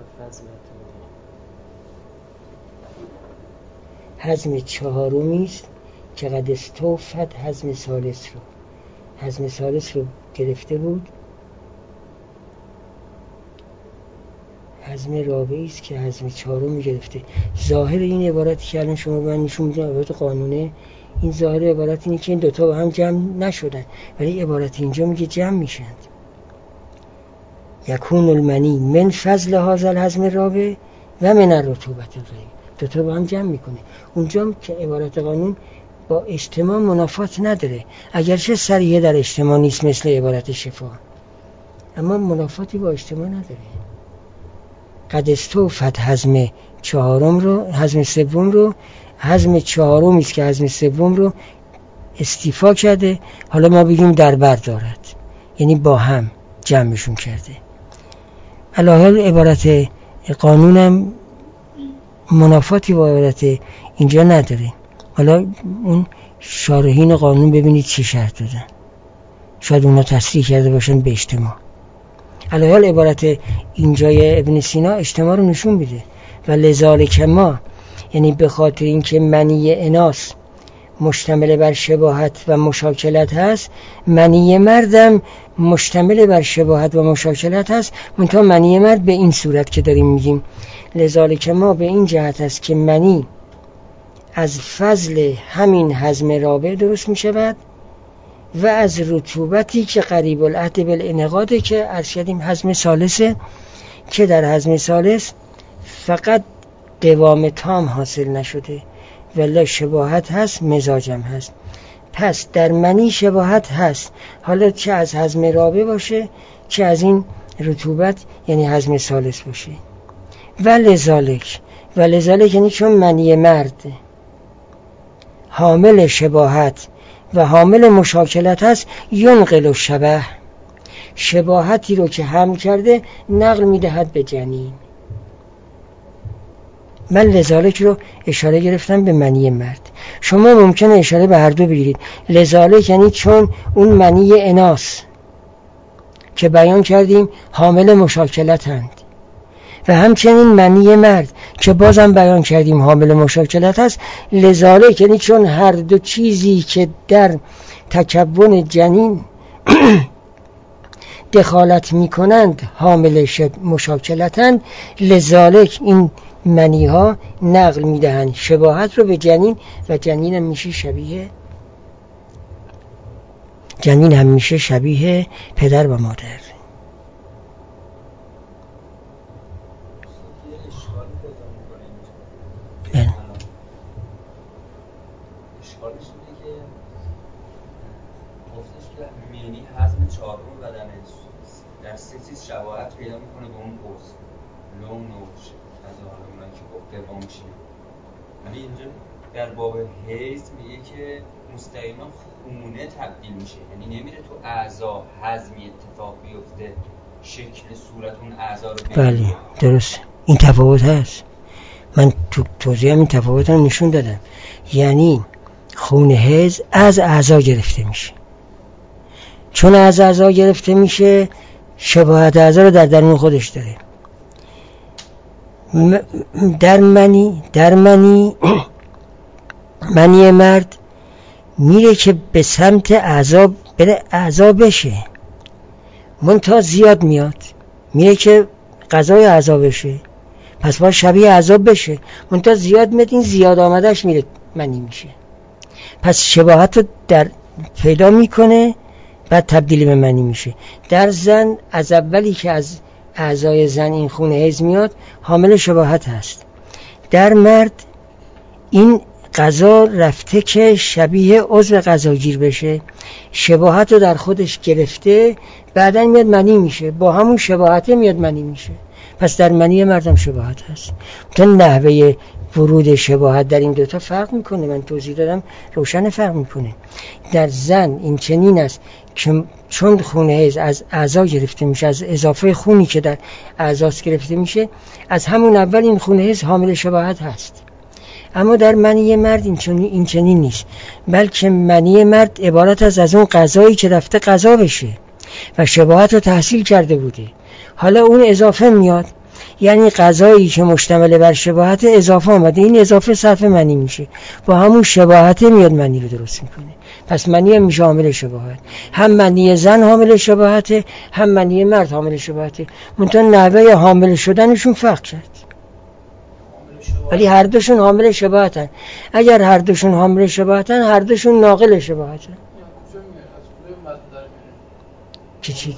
هضم چهارمی است که قد استوفت هضم ثالث رو، هضم ثالث رو گرفته بود. هضم رابعی است که هضم چهارم گرفته. ظاهر این عبارتی که الان شما من نشون میدم عبارت قانونه، این ظاهر عبارت اینه که این دوتا با هم جمع نشدن، ولی عبارت اینجا میگه جمع میشند. یکون المنی من فضل هذا الهضم الرابع و من الرطوبة الغیر، دوتا با هم جمع میکنه. اونجا که عبارت قانون با اجتماع منافات نداره، اگرچه صریحه در اجتماع نیست مثل عبارت شفا، اما منافاتی با اجتماع نداره. قد استوفت هضم چهارم رو، هضم سوم رو، هضم چهارم است که هضم سوم رو استیفا کرده، حالا ما بگیم در بر دارد، یعنی با هم جمعشون کرده. علاوه عبارت قانونم منافاتی با عبارت اینجا نداره. حالا اون شارحین قانون ببینید چی شرط دادن، شاید اونا تصریح کرده باشن به اجتماع. علاوه عبارت اینجای ابن سینا اجتماع رو نشون میده. و لذالک ما یعنی به خاطر اینکه منی اناث مشتمل بر شباهت و مشاکلت هست، منی مردم مشتمل بر شباهت و مشاکلت هست، منتها منی مرد به این صورت که داریم میگیم لذالک ما به این جهت است که منی از فضل همین هضم رابع درست میشود و از رطوبتی که قریب العهد بالانعقاده که عرض کردیم هضم ثالثه، که در هضم ثالث فقط قوام تام حاصل نشده ولی شباهت هست، مزاجم هست. پس در منی شباهت هست، حالا چه از هضم رابع باشه چه از این رطوبت یعنی هضم ثالث باشه. و لذالک، و لذالک یعنی چون منی مرد حامل شباهت و حامل مشاکلت هست، ینقل و شبه، شباهتی رو که هم کرده نقل میدهد به جنین. من لذالک رو اشاره گرفتم به منی مرد، شما ممکنه اشاره به هر دو بگیرید. لذالک یعنی چون اون منی اناث که بیان کردیم حامل مشاکلت هند، و همچنین منی مرد که بازم بیان کردیم حامل مشاکلت هست. لذالک یعنی چون هر دو چیزی که در تکون جنین دخالت می کنند حامل مشاکلتند، لذالک این منی ها نقل می دهند شباهت رو به جنین و جنین هم میشه شبیه جنین همیشه شبیه پدر و مادر. بله. اشکالش اینه که گفتش که منی هضم چهارم بدنش در سه چیز شباهت پیدا میکنه به اون قرص لون و از حالا اونایی که گفته با میشینه. ولی اینجا در باب حیض میگه که مستقیما خونه تبدیل میشه، یعنی نمیره تو اعضا هضمی اتفاق بیفته شکل صورت اون اعضا رو بله درست، این تفاوت هست. من تو توضیحم این تفاوت رو نشون دادم. یعنی خون حیض از اعضا گرفته میشه، چون از اعضا گرفته میشه شباهت اعضا رو در درون خودش داره. در منی در منی منی مرد میره که به سمت اعضا بره، اعضا بشه، منتها زیاد میاد، میره که غذای اعضا بشه، پس باید شبیه اعضا بشه، منتها زیاد میاد، این زیاد آمدش میره منی میشه، پس شباهت رو در پیدا میکنه، بعد تبدیل به منی میشه. در زن از اولی که از اعضای زن این خون حیض میاد حامل شباهت هست. در مرد این غذا رفته که شبیه عضو غذاگیر بشه، شباهت رو در خودش گرفته، بعدن میاد منی میشه، با همون شباهت میاد منی میشه. پس در منی مردم شباهت هست. تا نحوه ورود شباهت در این دوتا فرق میکنه، من توضیح دادم روشن فرق میکنه. در زن این چنین است که چون خون حیض از اعضا گرفته میشه، از اضافه خونی که در اعضاست گرفته میشه، از همون اول این خون حیض حامل شباهت هست. اما در منی مرد این چنین, این چنین نیست، بلکه منی مرد عبارت از از اون غذایی که رفته غذا بشه و شباهت رو تحصیل کرده بوده، حالا اون اضافه میاد، یعنی غذایی که مشتمل بر شباهت اضافه آمده، این اضافه صرف منی میشه، با همون شباهت میاد منی رو درست میکنه. پس منی هم میشه حامل شباهت، هم منی زن حامل شباهته، هم منی مرد حامل شباهته، منتها نحوه حامل شدنشون فرق کرد، ولی هر دوشون حامل شباهتن. اگر هر دوشون حامل شباهتن، هر دوشون ناقل شباهتن. چی چی؟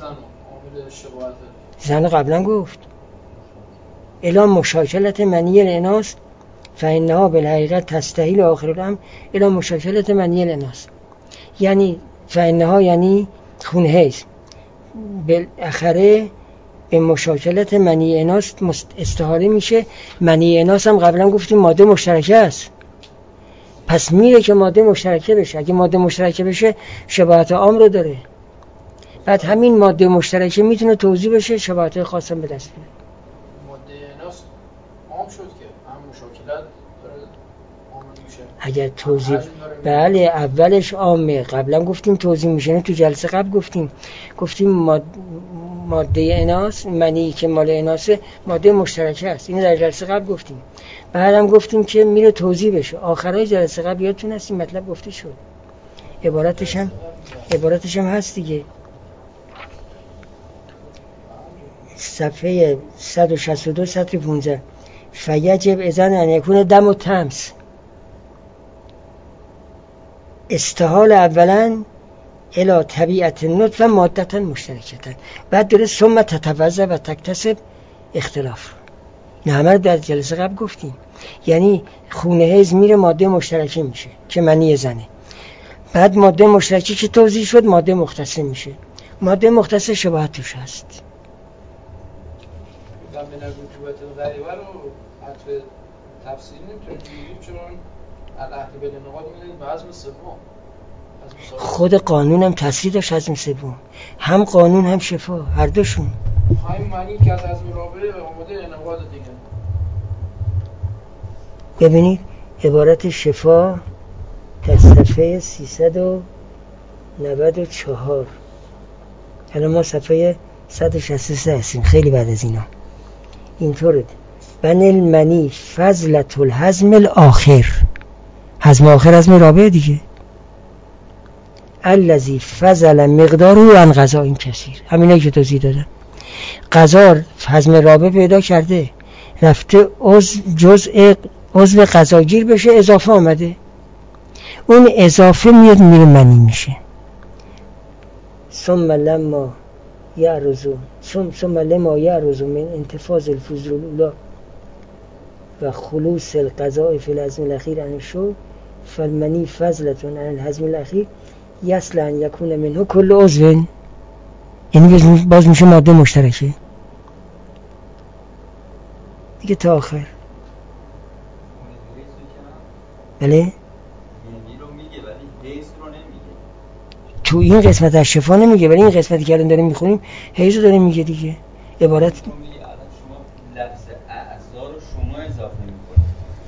زن قبلا گفت الا مشاکلت منی الاناث فانها بالحقیقت تستحیل آخر الامر الا مشاکلت منی الاناث، یعنی فانها یعنی خون حیض بالاخره به مشاکلت منی اناث استحاله میشه. منی اناث هم قبلا گفتیم ماده مشترکه است، پس میره که ماده مشترکه بشه. اگه ماده مشترکه بشه شباهت عام رو داره، بعد همین ماده مشترکه میتونه توضیح بشه، شباهت خاصم به دست بیاره. ماده اناث عام شد که هم مشاکلت داره عام میشه. اگر توضیح بله اولش عامه، قبلا گفتیم توضیح میشه، تو جلسه قبل گفتیم گفتیم ماده ماده اناث منی که مال اناثه ماده مشترکه است، اینو در جلسه قبل گفتیم. بعدم گفتیم که میره توضیح بشه، آخرای جلسه قبل یادتون هست این مطلب گفته شد، عبارتش هم عبارتش هم هست دیگه. صفحه صد و شصت و دو سطر پانزده فیجب اذن ان یکون دم و تمس استحال اولا الا طبیعت نطفه مادتا مشترکتن، بعد داره ثم تتوزع و تکتسب اختلاف. نه همه در جلسه قبل گفتیم، یعنی خون حیض میره ماده مشترکه میشه که منی زنه، بعد ماده مشترکه که توضیح شد ماده مختصر میشه، ماده مختصر شباهت توش هست. من به رطوبت الغریبه رو حتف تفسیری نمیتونیم بگیم، چون العهد بالانعقاد میدونید به حزم سوم. خود قانون هم تاثیر داشت حزم سوم، هم قانون هم شفا، هر دوشون. همین معنی که از حزم رابعه آمده انعقاد دیگه. ببینید عبارت شفا در صفحه سیصد و نود و چهار، الان ما صفحه صد و شصت و سه هستیم، خیلی بعد از اینا. اینطوره بن المنی فضلت الحزم الاخر، حزم آخر حزم رابعه دیگه، الذی فضل مقداره عن غذا کثیر، همینایی که توضیح دادم. غذا حزم رابعه پیدا کرده، رفته عضو جزء عضو غذاگیر بشه، اضافه آمده، اون اضافه میاد میره منی میشه. ثم لما یعرضو ثم ثم لما یعرضو من انتفاض الفضول الاولی و خلوص القضاء فی الحزم الاخیر عن الشو فالمنی فضلتون عن الحزم الاخیر یصل ان یکون منه کل عضو، یعنی باز میشه ماده مشترکه دیگه تا آخر. بله تو این قسمت از شفا نمیگه، ولی این قسمتی که الان داریم میخونیم حیض رو داره میگه دیگه. عبارت شما لفظ اعضا رو شما اضافه میکنید.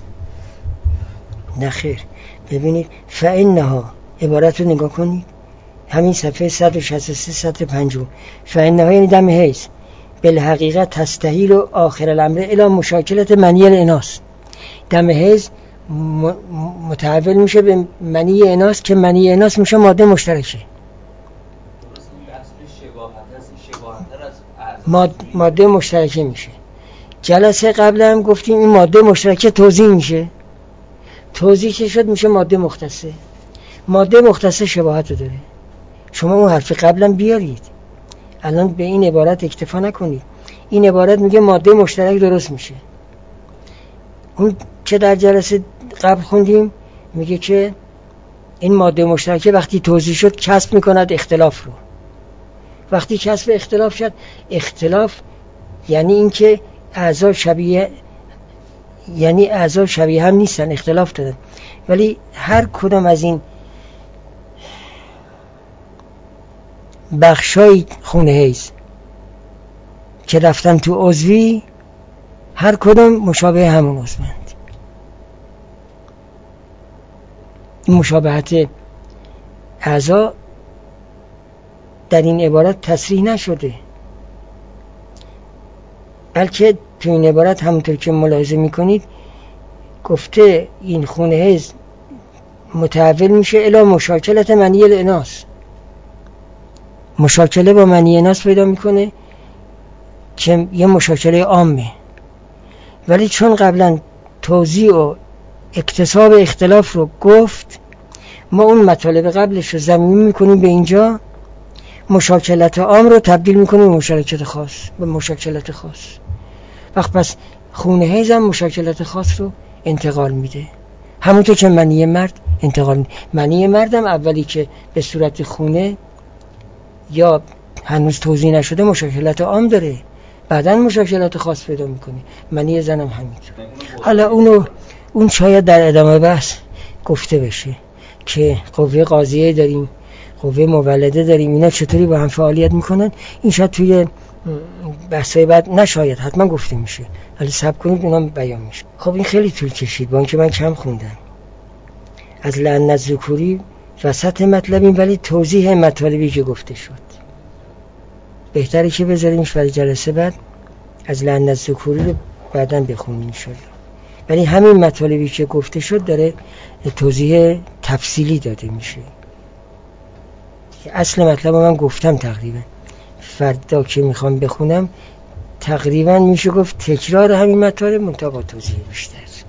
نه خیر، ببینید فإنها عبارت رو نگاه کنید، همین صفحه صد و شصت و سه صد و پنج فإنها یعنی دم حیض بالحقیقت تستحیل و آخر الامر الی مشاکلت منی الاناث. دم حیض متحول میشه به منی اناث که منی اناث میشه ماده مشترکه. ماده مشترکه میشه. جلسه قبل هم گفتیم این ماده مشترکه توزیع میشه، توزیع که شد میشه ماده مختصه. ماده مختصه شباهت رو داره. شما اون حرف قبلا بیارید، الان به این عبارت اکتفا نکنید. این عبارت میگه ماده مشترک درست میشه. اون که در جلسه قبل خوندیم میگه که این ماده مشترکه وقتی توزیع شد کسب میکند اختلاف رو. وقتی کسب اختلاف شد، اختلاف یعنی این که اعضا شبیه، یعنی اعضا شبیه هم نیستن، اختلاف دارن. ولی هر کدام از این بخشای خون حیض که رفتن تو عضوی هر کدام مشابه همون عضوند. این مشابهت اعضا در این عبارت تصریح نشده، بلکه تو این عبارت همونطور که ملاحظه میکنید گفته این خون حیض متحول میشه الی مشاکلت منی الاناث. مشاکله با منی اناث پیدا میکنه که یه مشاکله عامه، ولی چون قبلا توزیع و اکتساب اختلاف رو گفت، ما اون مطالب قبلش رو ضمیمی میکنیم به اینجا، مشاکلت عام رو تبدیل میکنیم به مشاکلت خاص، به مشاکلت خاص. وقت پس خون حیض هم مشاکلت خاص رو انتقال میده، همونطور که منی مرد انتقال میده. منی مرد هم اولی که به صورت خونه یا هنوز توزیع نشده مشاکلت عام داره، بعدن مشاکلات خاص پیدا میکنه. منی زنم همینطور. حالا اونو اون شاید در ادامه بحث گفته بشه که قوه قاضیه داریم، قوه مولده داریم، اینا چطوری با هم فعالیت میکنن. این شاید توی بحثای بعد نشاید حتما گفته میشه، ولی صبر کنید اونا بیان میشه. خب این خیلی طول کشید، با اینکه من کم خوندم از لعنت ذکوری وسط مطلبیم، ولی توضیح مطالبی که گفته شد بهتره که بذاریمش برای جلسه بعد. از لعنت ذکوری رو بعداً بخونیم انشالله. ولی همین مطالبی که گفته شد داره توضیح تفصیلی داده میشه. اصل مطلب من گفتم تقریبا، فردا که میخوام بخونم تقریبا میشه گفت تکرار همین مطالب منتها با توضیح بیشتر.